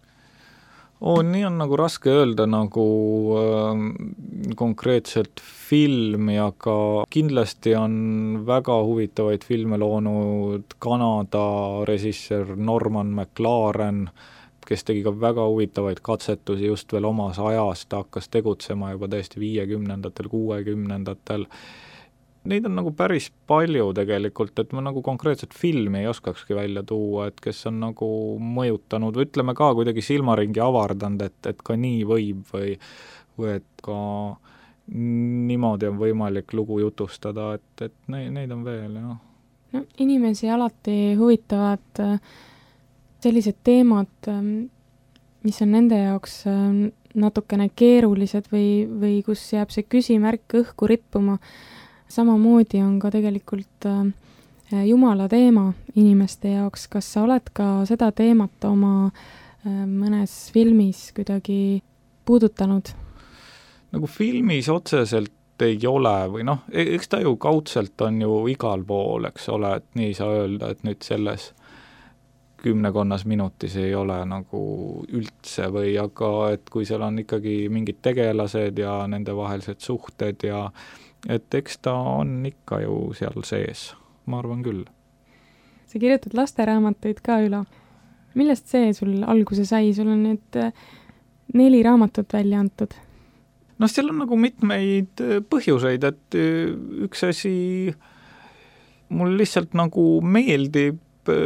Oo, nii on nagu raske öelda nagu äh, konkreetselt filmi, aga kindlasti on väga huvitavaid filme loonud Kanada režissöör Norman McLaren, kes tegi ka väga huvitavaid katsetusi just veel omas ajas, ta hakkas tegutsema juba tõesti viiekümnendatel, kuuekümnendatel. Neid on nagu päris palju tegelikult, et ma nagu konkreetselt filmi ei oskakski välja tuua, et kes on nagu mõjutanud või ütleme ka kuidagi silmaringi avardanud, et, et ka nii võib või, või et ka niimoodi on võimalik lugu jutustada, et, et neid, neid on veel, jah. No, inimesi alati huvitavad sellised teemad, mis on nende jaoks natukene keerulised või, või kus jääb see küsimärk õhku rippuma. Samamoodi on ka tegelikult äh, Jumala teema inimeste jaoks. Kas sa oled ka seda teemat oma äh, mõnes filmis kuidagi puudutanud? Nagu filmis otseselt ei ole või noh, eks ta ju kaudselt on ju igal pool, eks ole, et nii saa öelda, et nüüd selles kümnekonnas minutis ei ole nagu üldse või aga et kui seal on ikkagi mingid tegelased ja nende vahelised suhted ja et eks ta on ikka ju seal sees, ma arvan küll. Sa kirjutad lasteraamatuid ka, Ülo. Millest see sul alguse sai? Sul on nüüd neli raamatut välja antud. No seal on nagu mitmeid põhjuseid, et üks asi mul lihtsalt nagu meeldib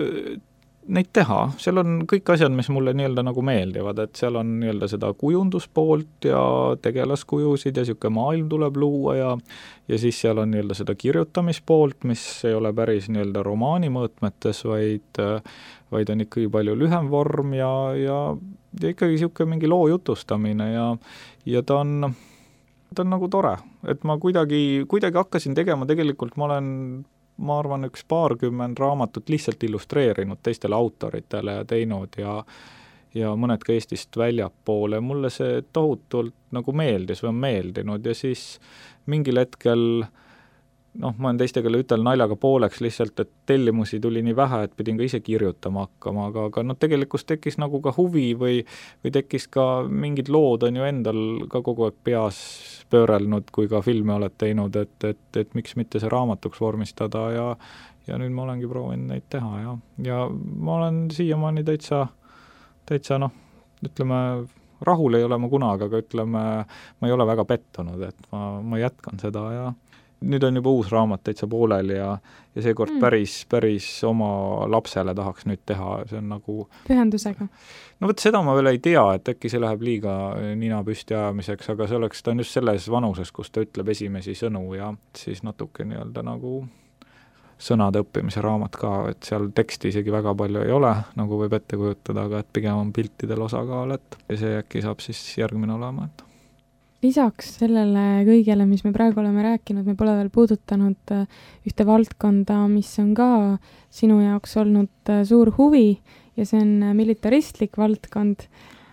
neid teha, seal on kõik asjad, mis mulle nii-öelda nagu meeldivad, et seal on nii-öelda seda kujunduspoolt ja tegelaskujusid ja niisugune maailm tuleb luua ja ja siis seal on nii-öelda seda kirjutamispoolt, mis ei ole päris nii-öelda romaani mõõtmetes, vaid, vaid on ikkagi palju lühem vorm ja, ja, ja ikkagi niisugune mingi loo jutustamine ja, ja ta on, ta on nagu tore, et ma kuidagi, kuidagi hakkasin tegema, tegelikult ma olen ma arvan, üks paarkümmend raamatut lihtsalt illustreerinud teistele autoritele ja teinud ja, ja mõned ka Eestist väljapoole. Mulle see tohutult nagu meeldis või on meeldinud ja siis mingil hetkel, noh, ma olen teistega ütel naljaga pooleks lihtsalt, et tellimusi tuli nii vähe, et pidin ka ise kirjutama hakkama, aga, aga no tegelikult tekkis nagu ka huvi või, või tekkis ka mingid lood on ju endal ka kogu aeg peas pöörelnud, kui ka filme oled teinud, et, et, et miks mitte see raamatuks vormistada ja, ja nüüd ma olengi proovinud neid teha ja, ja ma olen siiamaani täitsa, täitsa noh, ütleme, rahul ei ole ma kunagi, aga ütleme, ma ei ole väga pettunud, et ma, ma jätkan seda ja nüüd on juba uus raamat täitsa pooleli ja, ja seekord mm. päris, päris oma lapsele tahaks nüüd teha, see on nagu pühendusega. No võt, seda ma veel ei tea, et äkki see läheb liiga nina püsti ajamiseks, aga see oleks, ta on just selles vanuses, kus ta ütleb esimesi sõnu ja siis natuke nii-öelda nagu sõnade õppimise raamat ka, et seal teksti isegi väga palju ei ole, nagu võib ette kujutada, aga et pigem on piltidel osakaal, et ja see äkki saab siis järgmine olema, et lisaks sellele kõigele, mis me praegu oleme rääkinud, me pole veel puudutanud ühte valdkonda, mis on ka sinu jaoks olnud suur huvi ja see on militaristlik valdkond.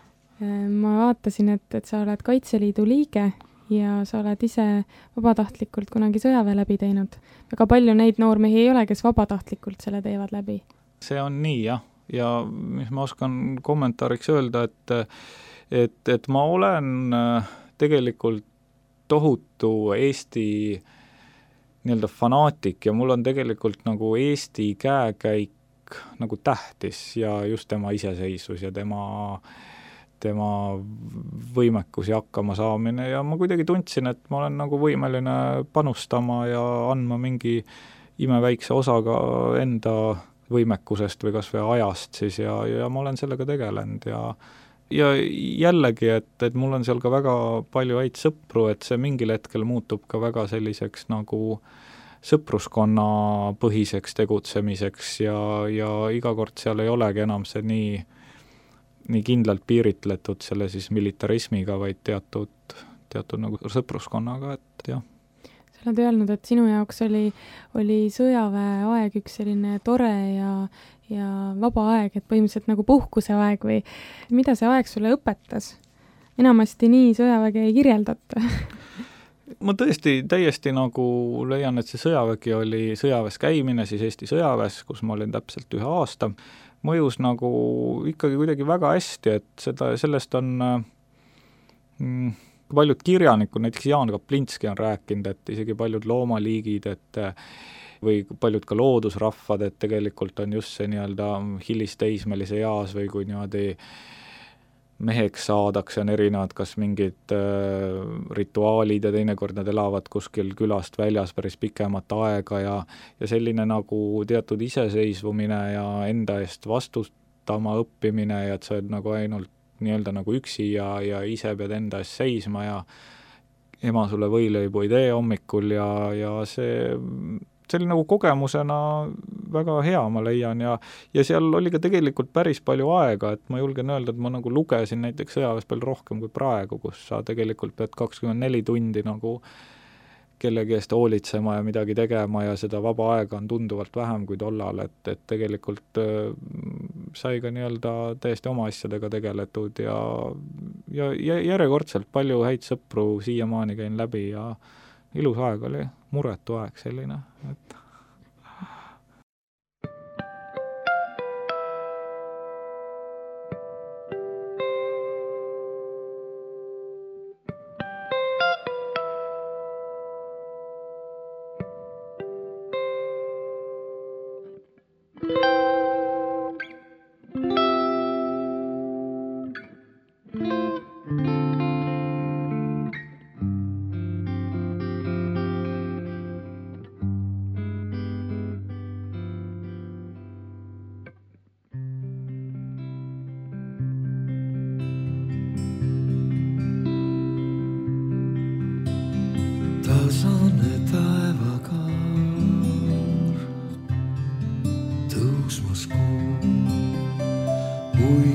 Ma vaatasin, et, et sa oled Kaitseliidu liige ja sa oled ise vabatahtlikult kunagi sõjaväe läbi teinud. Väga palju neid noormehi ei ole, kes vabatahtlikult selle teevad läbi. See on nii, jah. Ja mis ma oskan kommentaariks öelda, et, et, et ma olen tegelikult tohutu Eesti nii-öelda fanaatik ja mul on tegelikult nagu Eesti käekäik nagu tähtis ja just tema iseseisvus ja tema, tema võimekus ja hakkama saamine ja ma kuidagi tundsin, et ma olen nagu võimeline panustama ja andma mingi imeväikse osaga enda võimekusest või kas või ajast siis ja, ja ma olen sellega tegelenud ja ja jällegi, et, et mul on seal ka väga palju häid sõpru, et see mingil hetkel muutub ka väga selliseks nagu sõpruskonna põhiseks tegutsemiseks ja, ja iga kord seal ei olegi enam see nii, nii kindlalt piiritletud selle siis militarismiga, vaid teatud, teatud nagu sõpruskonnaga, et jah. Sa oled öelnud, et sinu jaoks oli, oli sõjaväe aeg üks selline tore ja ja vaba aeg, et põhimõtteliselt nagu puhkuse aeg või mida see aeg sulle õpetas? Enamasti nii sõjaväge ei kirjeldata. Ma tõesti täiesti nagu leian, et see sõjavägi oli sõjaväes käimine, siis Eesti sõjaväes, kus ma olin täpselt ühe aasta, mõjus nagu ikkagi kuidagi väga hästi, et seda, sellest on mm, paljud kirjanikud, näiteks Jaan Kaplinski on rääkinud, et isegi paljud loomaliigid, et või paljud ka loodusrahvad, et tegelikult on just see nii-öelda hilisteismelise eas või kui niimoodi meheks saadakse, on erinevad kas mingid äh, rituaalid ja teinekord nad elavad kuskil külast väljas päris pikemat aega ja, ja selline nagu teatud iseseisvumine ja enda eest vastutama õppimine ja et sa oled nagu ainult nii-öelda nagu üksi ja, ja ise pead enda eest seisma ja ema sulle võileibu ei tee hommikul ja, ja see see oli nagu kogemusena väga hea, ma leian, ja, ja seal oli ka tegelikult päris palju aega, et ma julgen öelda, et ma nagu lugesin näiteks sõjaväes palju rohkem kui praegu, kus sa tegelikult pead kakskümmend neli tundi nagu kellegi eest hoolitsema ja midagi tegema ja seda vaba aega on tunduvalt vähem kui tollal, et, et tegelikult äh, sai ka nii-öelda täiesti oma asjadega tegeletud ja, ja, ja järjekordselt palju häid sõpru siiamaani käin läbi ja ilus aeg oli, muretu aeg selline, et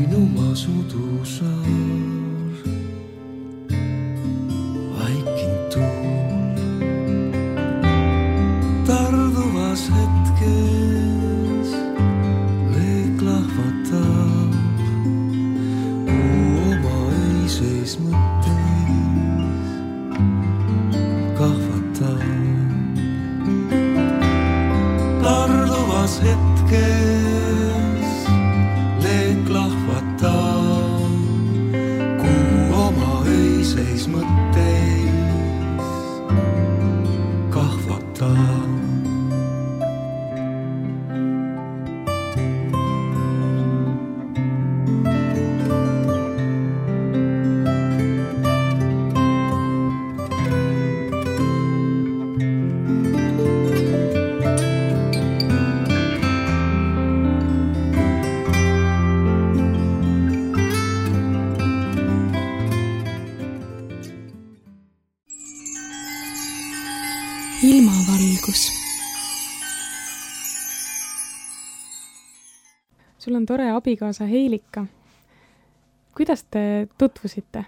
Hiinumaa sudusaar, vaikinud tuul, tarduvas hetkes leek lahvatab, kuu oma öiseis mõtteis kahvatab. Tarduvas hetkes leek lahvatab, kuu oma öiseis mõtteis kahvatab. Ilmavalgus. Sul on tore abikaasa Heilika. Kuidas te tutvusite?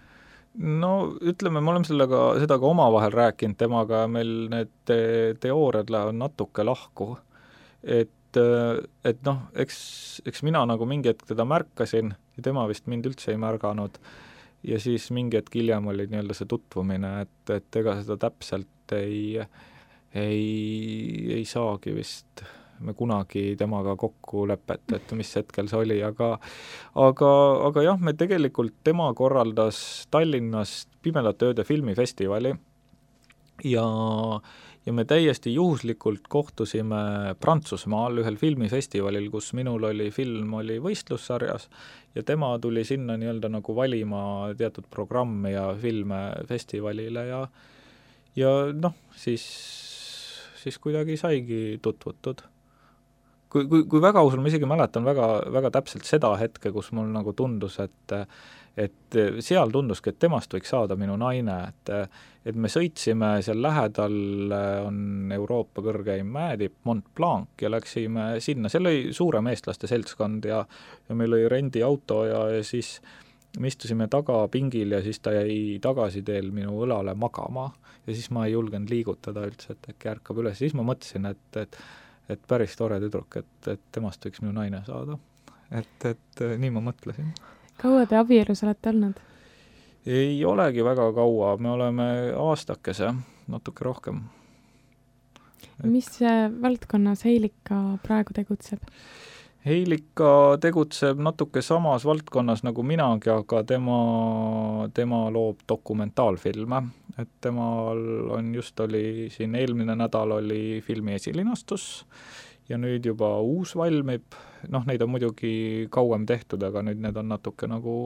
No ütleme, me oleme sellega, seda ka omavahel rääkinud temaga, meil need te- teooriad lähevad natuke lahku. Et, et noh, eks, eks mina nagu mingi hetk teda märkasin ja tema vist mind üldse ei märganud. Ja siis mingi hetk hiljem oli nii-öelda see tutvumine, et, et ega seda täpselt ei, ei, ei saagi vist me kunagi temaga kokku lepet, et mis hetkel see oli, aga, aga, aga jah, me tegelikult tema korraldas Tallinnas Pimedate ööde filmifestivali ja, ja me täiesti juhuslikult kohtusime Prantsusmaal ühel filmifestivalil, kus minul oli film, oli võistlussarjas ja tema tuli sinna nii-öelda nagu valima teatud programmi ja filme festivalile ja ja noh, siis, siis kuidagi saigi tutvutud. Kui, kui, kui väga ausul, ma isegi mäletan väga, väga täpselt seda hetke, kus mul nagu tundus, et, et seal tunduski, et temast võiks saada minu naine, et, et me sõitsime seal lähedal, on Euroopa kõrgeim mäetipp Mont Blanc ja läksime sinna, seal oli suurem eestlaste seltskond ja, ja meil oli rendiauto ja, ja siis me istusime tagapingil ja siis ta jäi tagasiteel minu õlale magama ja siis ma ei julgenud liigutada üldse, et äkki ärkab üles. Siis ma mõtlesin, et, et, et päris tore tüdruk, et, et temast võiks minu naine saada. Et, et nii ma mõtlesin. Kaua te abielus olete olnud? Ei olegi väga kaua, me oleme aastakese, natuke rohkem. Et... Mis valdkonnas Heilika praegu tegutseb? Heilika tegutseb natuke samas valdkonnas nagu minagi, aga tema, tema loob dokumentaalfilme, et temal on just oli, siin eelmine nädal oli filmi esilinastus ja nüüd juba uus valmib, noh, neid on muidugi kauem tehtud, aga nüüd need on natuke nagu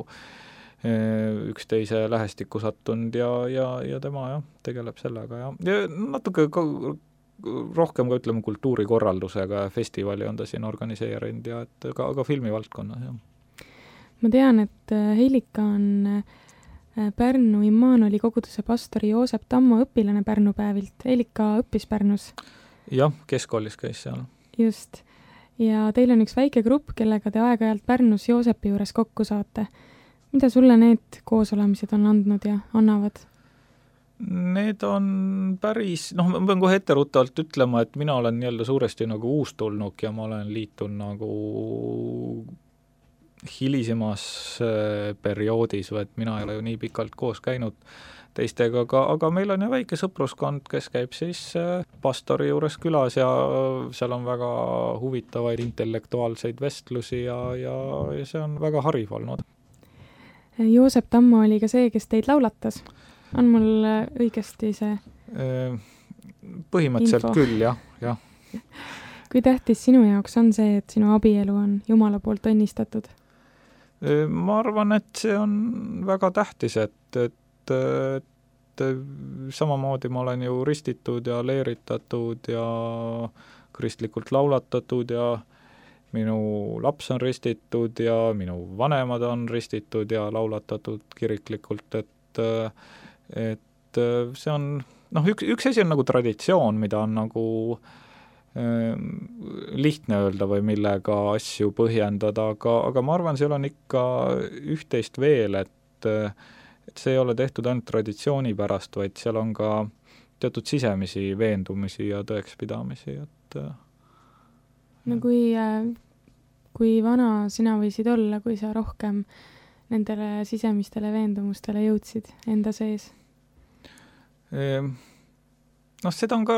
üksteise lähestikku sattunud ja, ja, ja tema jah, tegeleb sellega ja, ja natuke ka rohkem ka ütleme kultuurikorraldusega ja festivali on ta siin organiseerinud ja et ka, ka filmivaldkonnas. Jah. Ma tean, et Heilika on Pärnu Immanueli koguduse pastori Joosep Tammo õpilane Pärnu päevilt. Heilika õppis Pärnus? Jah, keskkoolis käis seal. Just. Ja teil on üks väike grupp, kellega te aeg-ajalt Pärnus Joosepi juures kokku saate. Mida sulle need koosolemised on andnud ja annavad? Need on päris, noh, ma pean kohe etteruttavalt ütlema, et mina olen nii-öelda suuresti nagu uustulnuk ja ma olen liitunud nagu hilisemas perioodis, või et mina ei ole ju nii pikalt koos käinud teistega, aga, aga meil on ju väike sõpruskond, kes käib siis pastori juures külas ja seal on väga huvitavaid intellektuaalseid vestlusi ja, ja, ja see on väga hariv olnud. Joosep Tammo oli ka see, kes teid laulatas. On mul õigesti see põhimõtteliselt info? Küll, jah, jah. Kui tähtis sinu jaoks on see, et sinu abielu on Jumala poolt õnnistatud? Ma arvan, et see on väga tähtis, et, et, et samamoodi ma olen ju ristitud ja leeritatud ja kristlikult laulatatud ja minu laps on ristitud ja minu vanemad on ristitud ja laulatatud kiriklikult, et et see on, noh, üks, üks asi on nagu traditsioon, mida on nagu lihtne öelda või millega asju põhjendada, aga, aga ma arvan, seal on ikka üht-teist veel, et, et see ei ole tehtud ainult traditsiooni pärast, vaid seal on ka teatud sisemisi veendumisi ja tõekspidamisi, et no kui, kui vana sina võisid olla, kui sa rohkem nendele sisemistele veendumustele jõudsid enda sees? Noh, seda on ka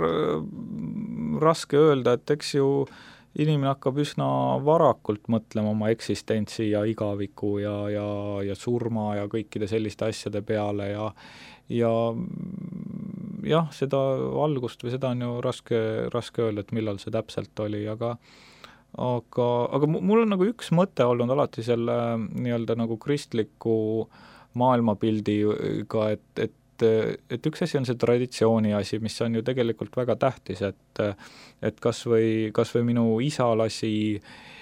raske öelda, et eks ju inimene hakkab üsna varakult mõtlema oma eksistentsi ja igaviku ja, ja, ja surma ja kõikide selliste asjade peale ja ja jah, seda algust või seda on ju raske, raske öelda, et millal see täpselt oli, aga aga, aga mul on nagu üks mõte olnud alati selle nii-öelda nagu kristliku maailmapildiga, et, et et üks asi on see traditsiooni asi, mis on ju tegelikult väga tähtis, et et kas või, kas või minu isa lasi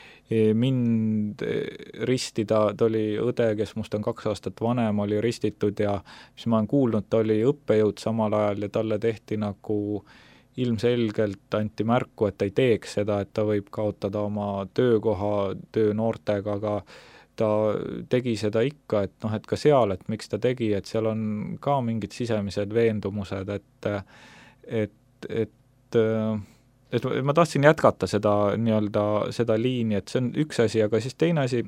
mind ristida, ta oli õde, kes must on kaks aastat vanem, oli ristitud ja mis ma olen kuulnud, ta oli õppejõud samal ajal ja talle tehti nagu ilmselgelt anti märku, et ta ei teeks seda, et ta võib kaotada oma töökoha töö noortega, aga ta tegi seda ikka, et noh, et ka seal, et miks ta tegi, et seal on ka mingid sisemised veendumused, et et, et et ma tahtsin jätkata seda nii-öelda seda liini, et see on üks asi, aga siis teine asi,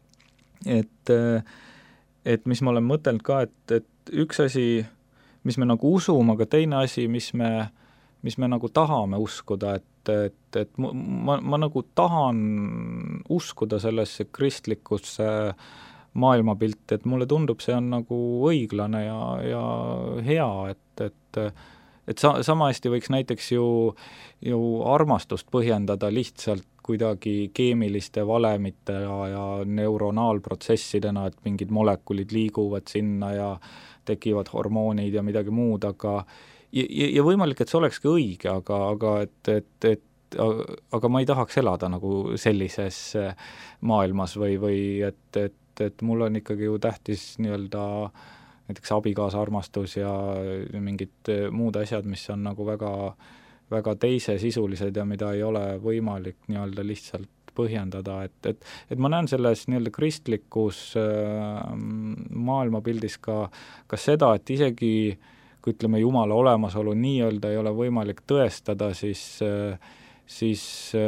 et et mis ma olen mõtelnud ka, et, et üks asi, mis me nagu usume, aga teine asi, mis me mis me nagu tahame uskuda, et, et, et ma, ma, ma nagu tahan uskuda sellesse kristlikusse maailmapilti, et mulle tundub, see on nagu õiglane ja, ja hea, et, et et sa, sama hästi võiks näiteks ju, ju armastust põhjendada lihtsalt kuidagi keemiliste valemite ja, ja neuronaalprotsessidena, et mingid molekulid liiguvad sinna ja tekivad hormoonid ja midagi muud, aga ja, ja võimalik, et see olekski õige, aga, aga et, et, et aga ma ei tahaks elada nagu sellises maailmas või, või et, et, et mul on ikkagi ju tähtis nii-öelda näiteks abikaasa armastus ja mingid muud asjad, mis on nagu väga, väga teisesisulised ja mida ei ole võimalik nii-öelda lihtsalt põhjendada, et, et, et ma näen selles nii-öelda kristlikus äh, maailmapildis ka, ka seda, et isegi kui ütleme, Jumala olemasolu nii-öelda ei ole võimalik tõestada, siis, siis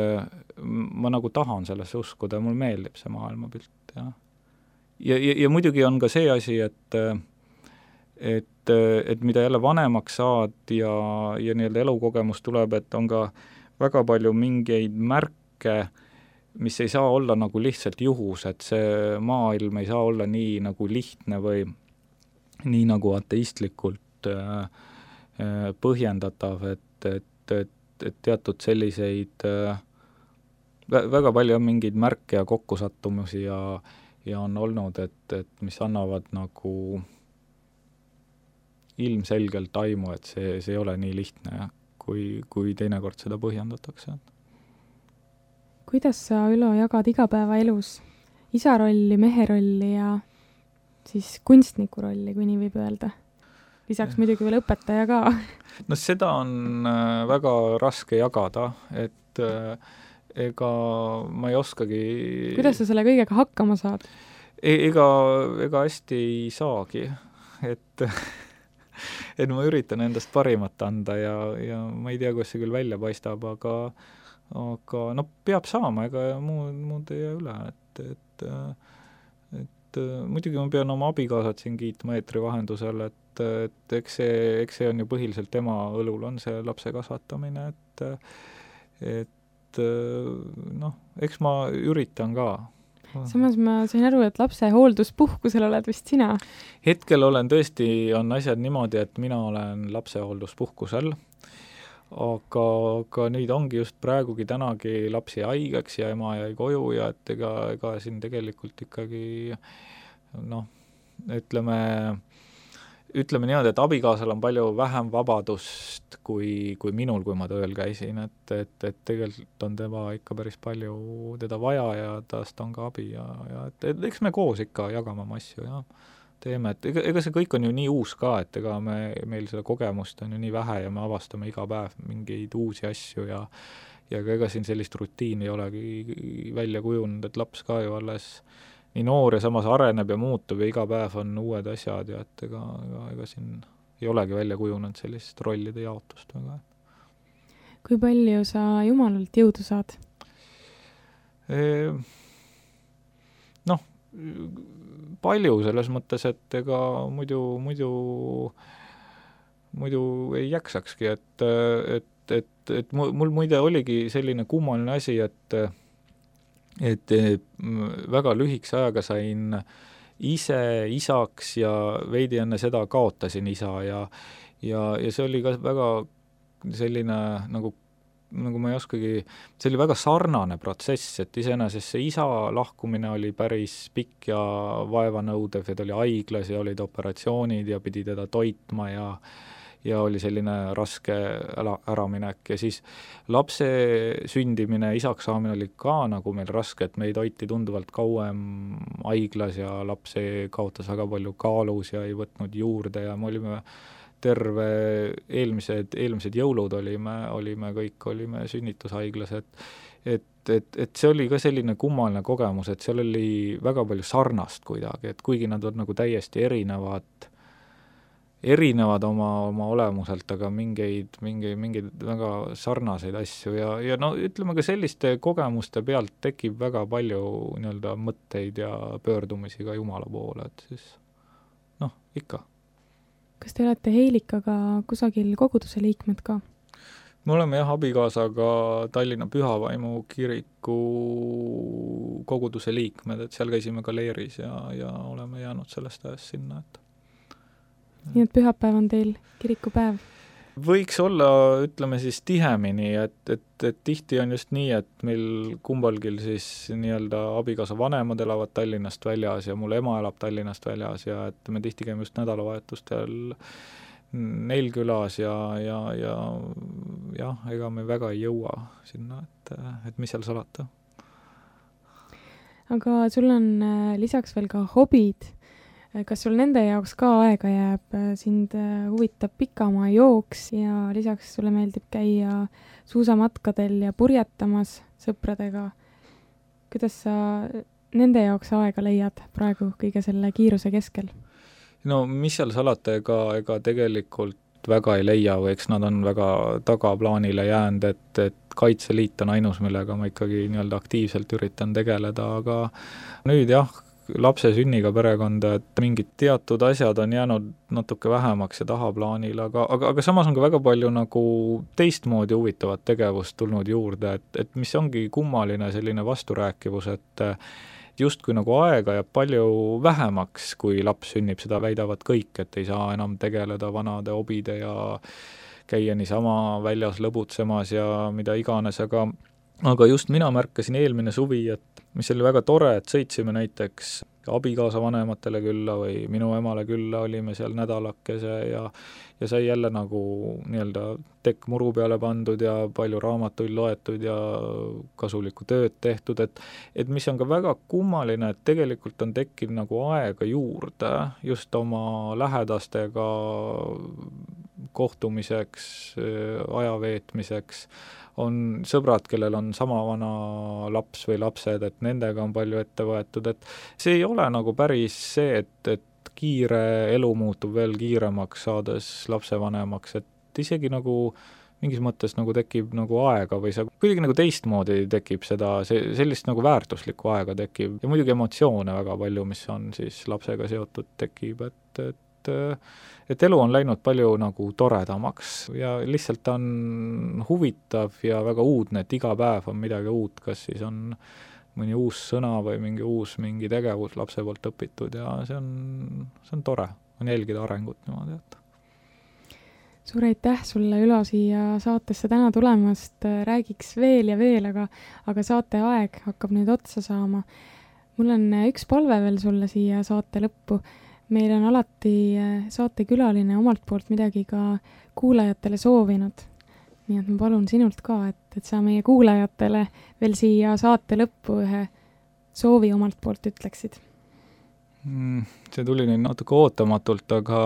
ma nagu tahan sellesse uskuda ja mul meeldib see maailmapilt. Ja, ja, ja, ja muidugi on ka see asi, et, et, et mida jälle vanemaks saad ja, ja nii-öelda elukogemus tuleb, et on ka väga palju mingeid märke, mis ei saa olla nagu lihtsalt juhus, et see maailm ei saa olla nii nagu lihtne või nii nagu ateistlikult põhjendatav, et, et, et, et teatud selliseid väga palju on mingeid märke ja kokkusattumusi ja, ja on olnud, et, et mis annavad nagu ilmselgelt aimu, et see, see ei ole nii lihtne, kui, kui teinekord seda põhjendatakse. Kuidas sa, Ülo, jagad igapäevaelus isa rolli, mehe rolli ja siis kunstniku rolli, kui nii võib öelda? Lisaks muidugi veel õpetaja ka. No seda on väga raske jagada, et ega ma ei oskagi... Kuidas sa selle kõigega hakkama saad? Ega, ega hästi ei saagi, et, et ma üritan endast parimat anda ja, ja ma ei tea, kuidas see küll välja paistab, aga, aga no peab saama, ega muud, muud ei jää üle, et, et, et muidugi ma pean oma abikaasat siin kiitma eetri vahendusel, et et eks see, eks see on ju põhiliselt tema õlul on see lapse kasvatamine, et et noh, eks ma üritan ka. Samas ma sain aru, et lapse hoolduspuhkusel oled vist sina? Hetkel olen tõesti, on asjad niimoodi, et mina olen lapse hoolduspuhkusel, aga, aga nüüd ongi just praegugi tänagi lapsi haigeks ja ema jäi koju ja et ega, ega siin tegelikult ikkagi noh, ütleme ütleme niimoodi, et abikaasal on palju vähem vabadust kui, kui minul, kui ma tööl käisin, et, et, et tegelikult on tema ikka päris palju teda vaja ja tast on ka abi ja, ja et, et eks me koos ikka jagame oma asju ja teeme, et ega, ega see kõik on ju nii uus ka, et ega me, meil selle kogemust on ju nii vähe ja me avastame iga päev mingeid uusi asju ja ja ega siin sellist rutiini ei olegi välja kujunud, et laps ka ju alles nii noor ja samas areneb ja muutub ja iga päev on uued asjad ja et ega, ega, ega siin ei olegi välja kujunud sellist rollide jaotust väga. Kui palju sa Jumalalt jõudu saad? E noh, palju selles mõttes, et ega muidu, muidu, muidu ei jaksakski, et, et, et, et mul muide oligi selline kummaline asi, et, et väga lühikese ajaga sain ise isaks ja veidi enne seda kaotasin isa ja, ja, ja see oli ka väga selline nagu nagu ma ei oskagi, see oli väga sarnane protsess, et iseenesest see isa lahkumine oli päris pikk ja vaevanõudev, et oli haiglas ja olid operatsioonid ja pidi teda toitma ja ja oli selline raske ära, äraminek ja siis lapse sündimine, isaks saamine oli ka nagu meil raske, et meid hoiti tunduvalt kauem haiglas ja laps kaotas väga palju kaalus ja ei võtnud juurde ja me olime terve eelmised, eelmised jõulud olime, olime kõik, olime sünnitushaiglas, et, et, et, et see oli ka selline kummaline kogemus, et seal oli väga palju sarnast kuidagi, et kuigi nad on nagu täiesti erinevad, erinevad oma, oma olemuselt, aga mingeid, mingeid, mingeid väga sarnaseid asju ja, ja no ütleme ka selliste kogemuste pealt tekib väga palju nii-öelda mõtteid ja pöördumisi ka Jumala poole, et siis noh, ikka. Kas te olete Heilikaga kusagil koguduse liikmed ka? Me oleme jah abikaasaga Tallinna Pühavaimu kiriku koguduse liikmed, et seal käisime ka leeris ja, ja oleme jäänud sellest ajast sinna. Et... nii et pühapäev on teil kirikupäev? Võiks olla, ütleme siis tihemini, et, et, et tihti on just nii, et meil kumbalgil siis nii-öelda abikaasa vanemad elavad Tallinnast väljas ja mul ema elab Tallinnast väljas ja et me tihti käime just nädalavahetustel neil külas ja, ja, ja jah, ega me väga ei jõua sinna, et, et mis seal salata. Aga sul on lisaks veel ka hobid. Kas sul nende jaoks ka aega jääb? Sind huvitab pikamaa jooks ja lisaks sulle meeldib käia suusamatkadel ja purjetamas sõpradega. Kuidas sa nende jaoks aega leiad praegu kõige selle kiiruse keskel? No mis seal salata, ega, ega tegelikult väga ei leia või eks nad on väga tagaplaanile jäänud, et, et Kaitseliit on ainus, millega ma ikkagi nii-öelda aktiivselt üritan tegeleda, aga nüüd jah, lapse sünniga perekonda, et mingid teatud asjad on jäänud natuke vähemaks ja tahaplaanil, aga, aga, aga samas on ka väga palju nagu teistmoodi huvitavat tegevust tulnud juurde, et, et mis ongi kummaline selline vasturääkivus, et justkui nagu aega jääb palju vähemaks, kui laps sünnib, seda väidavad kõik, et ei saa enam tegeleda vanade hobide ja käia niisama väljas lõbutsemas ja mida iganes, aga aga just mina märkasin eelmine suvi, et mis oli väga tore, et sõitsime näiteks abikaasa vanematele külla või minu emale külla, olime seal nädalakese ja, ja sai jälle nagu nii-öelda tekk muru peale pandud ja palju raamatuid loetud ja kasulikku tööd tehtud, et, et mis on ka väga kummaline, et tegelikult on tekkinud nagu aega juurde just oma lähedastega kohtumiseks, aja veetmiseks, on sõbrad, kellel on sama vana laps või lapsed, et nendega on palju ette võetud, et see ei ole nagu päris see, et, et kiire elu muutub veel kiiremaks saades lapsevanemaks, et isegi nagu mingis mõttes nagu tekib nagu aega või see kuidagi nagu teistmoodi tekib seda, see, sellist nagu väärtuslikku aega tekib ja muidugi emotsioone väga palju, mis on siis lapsega seotud, tekib, et, et et elu on läinud palju nagu toredamaks ja lihtsalt on huvitav ja väga uudne, et iga päev on midagi uut, kas siis on mõni uus sõna või mingi uus mingi tegevus lapse poolt õpitud ja see on, see on tore, on jälgida arengut niimoodi, et suur aitäh sulle, Ülo, siia saatesse täna tulemast, räägiks veel ja veel, aga, aga saate aeg hakkab nüüd otsa saama. Mul on üks palve veel sulle siia saate lõppu. Meil on alati saatekülaline omalt poolt midagi ka kuulajatele soovinud. Nii et ma palun sinult ka, et, et sa meie kuulajatele veel siia saate lõppu ühe soovi omalt poolt ütleksid. See tuli nüüd natuke ootamatult, aga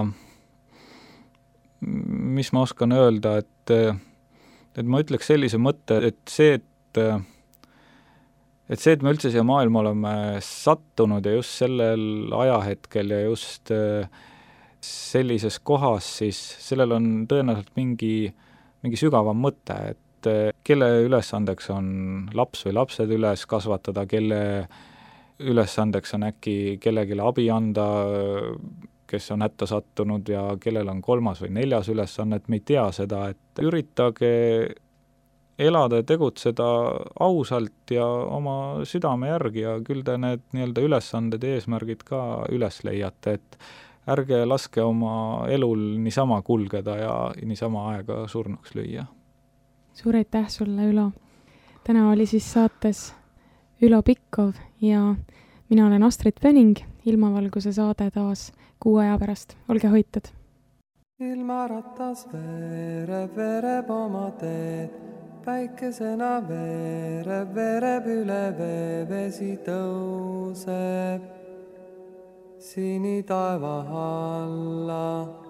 mis ma oskan öelda, et, et ma ütleks sellise mõtte, et see, et, et see, et me üldse siia maailma oleme sattunud ja just sellel ajahetkel ja just sellises kohas, siis sellel on tõenäoliselt mingi, mingi sügavam mõte, et kelle ülesandeks on laps või lapsed üles kasvatada, kelle ülesandeks on äkki kellelegi abi anda, kes on hätta sattunud ja kellel on kolmas või neljas ülesanne, et me ei tea seda, et üritage elada ja tegutseda ausalt ja oma südame järgi ja küll te need nii-öelda ülesanded ja eesmärgid ka üles leiate, et ärge laske oma elul niisama kulgeda ja niisama aega surnuks lüüa. Suur aitäh sulle, Ülo! Täna oli siis saates Ülo Pikkov ja mina olen Astrid Pöning, Ilmavalguse saade taas kuu aja pärast. Olge hoitud! Ilmaratas veereb, veereb oma teed, päikesena veereb, veereb üle vee, vesi tõuseb sini taeva alla.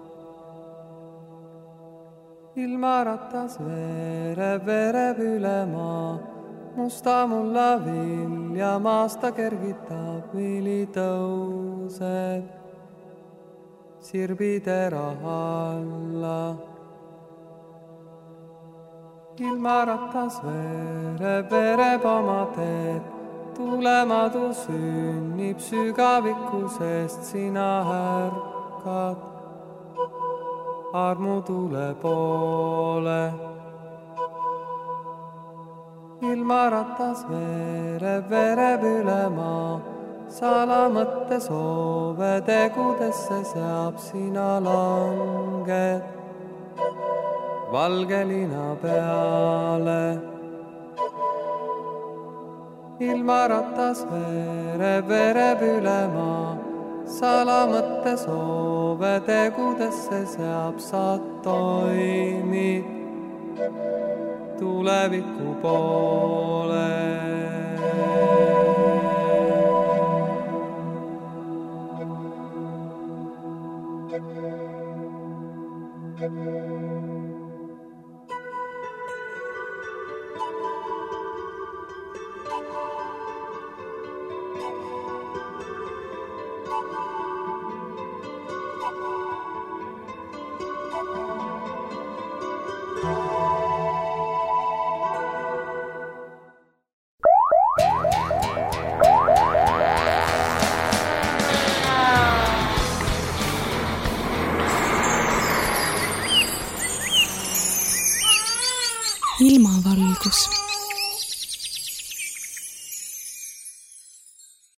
Ilmaratas veereb, veereb üle maa, musta mulla vilja maasta kergitab, vili tõuseb sirbitera alla. Ilmaratas veereb, veereb oma teed, tulemadu sünnib sügavikusest, sina ärkad armutule poole. Ilmaratas veereb, veereb üle maa, salamõtte soove tegudesse seab, sina langed valgelina peale. Ilmaratas veereb, veereb üle maa, salamõtte soove tegudesse seab, sa toimid tuleviku poole. Ilmavalgus.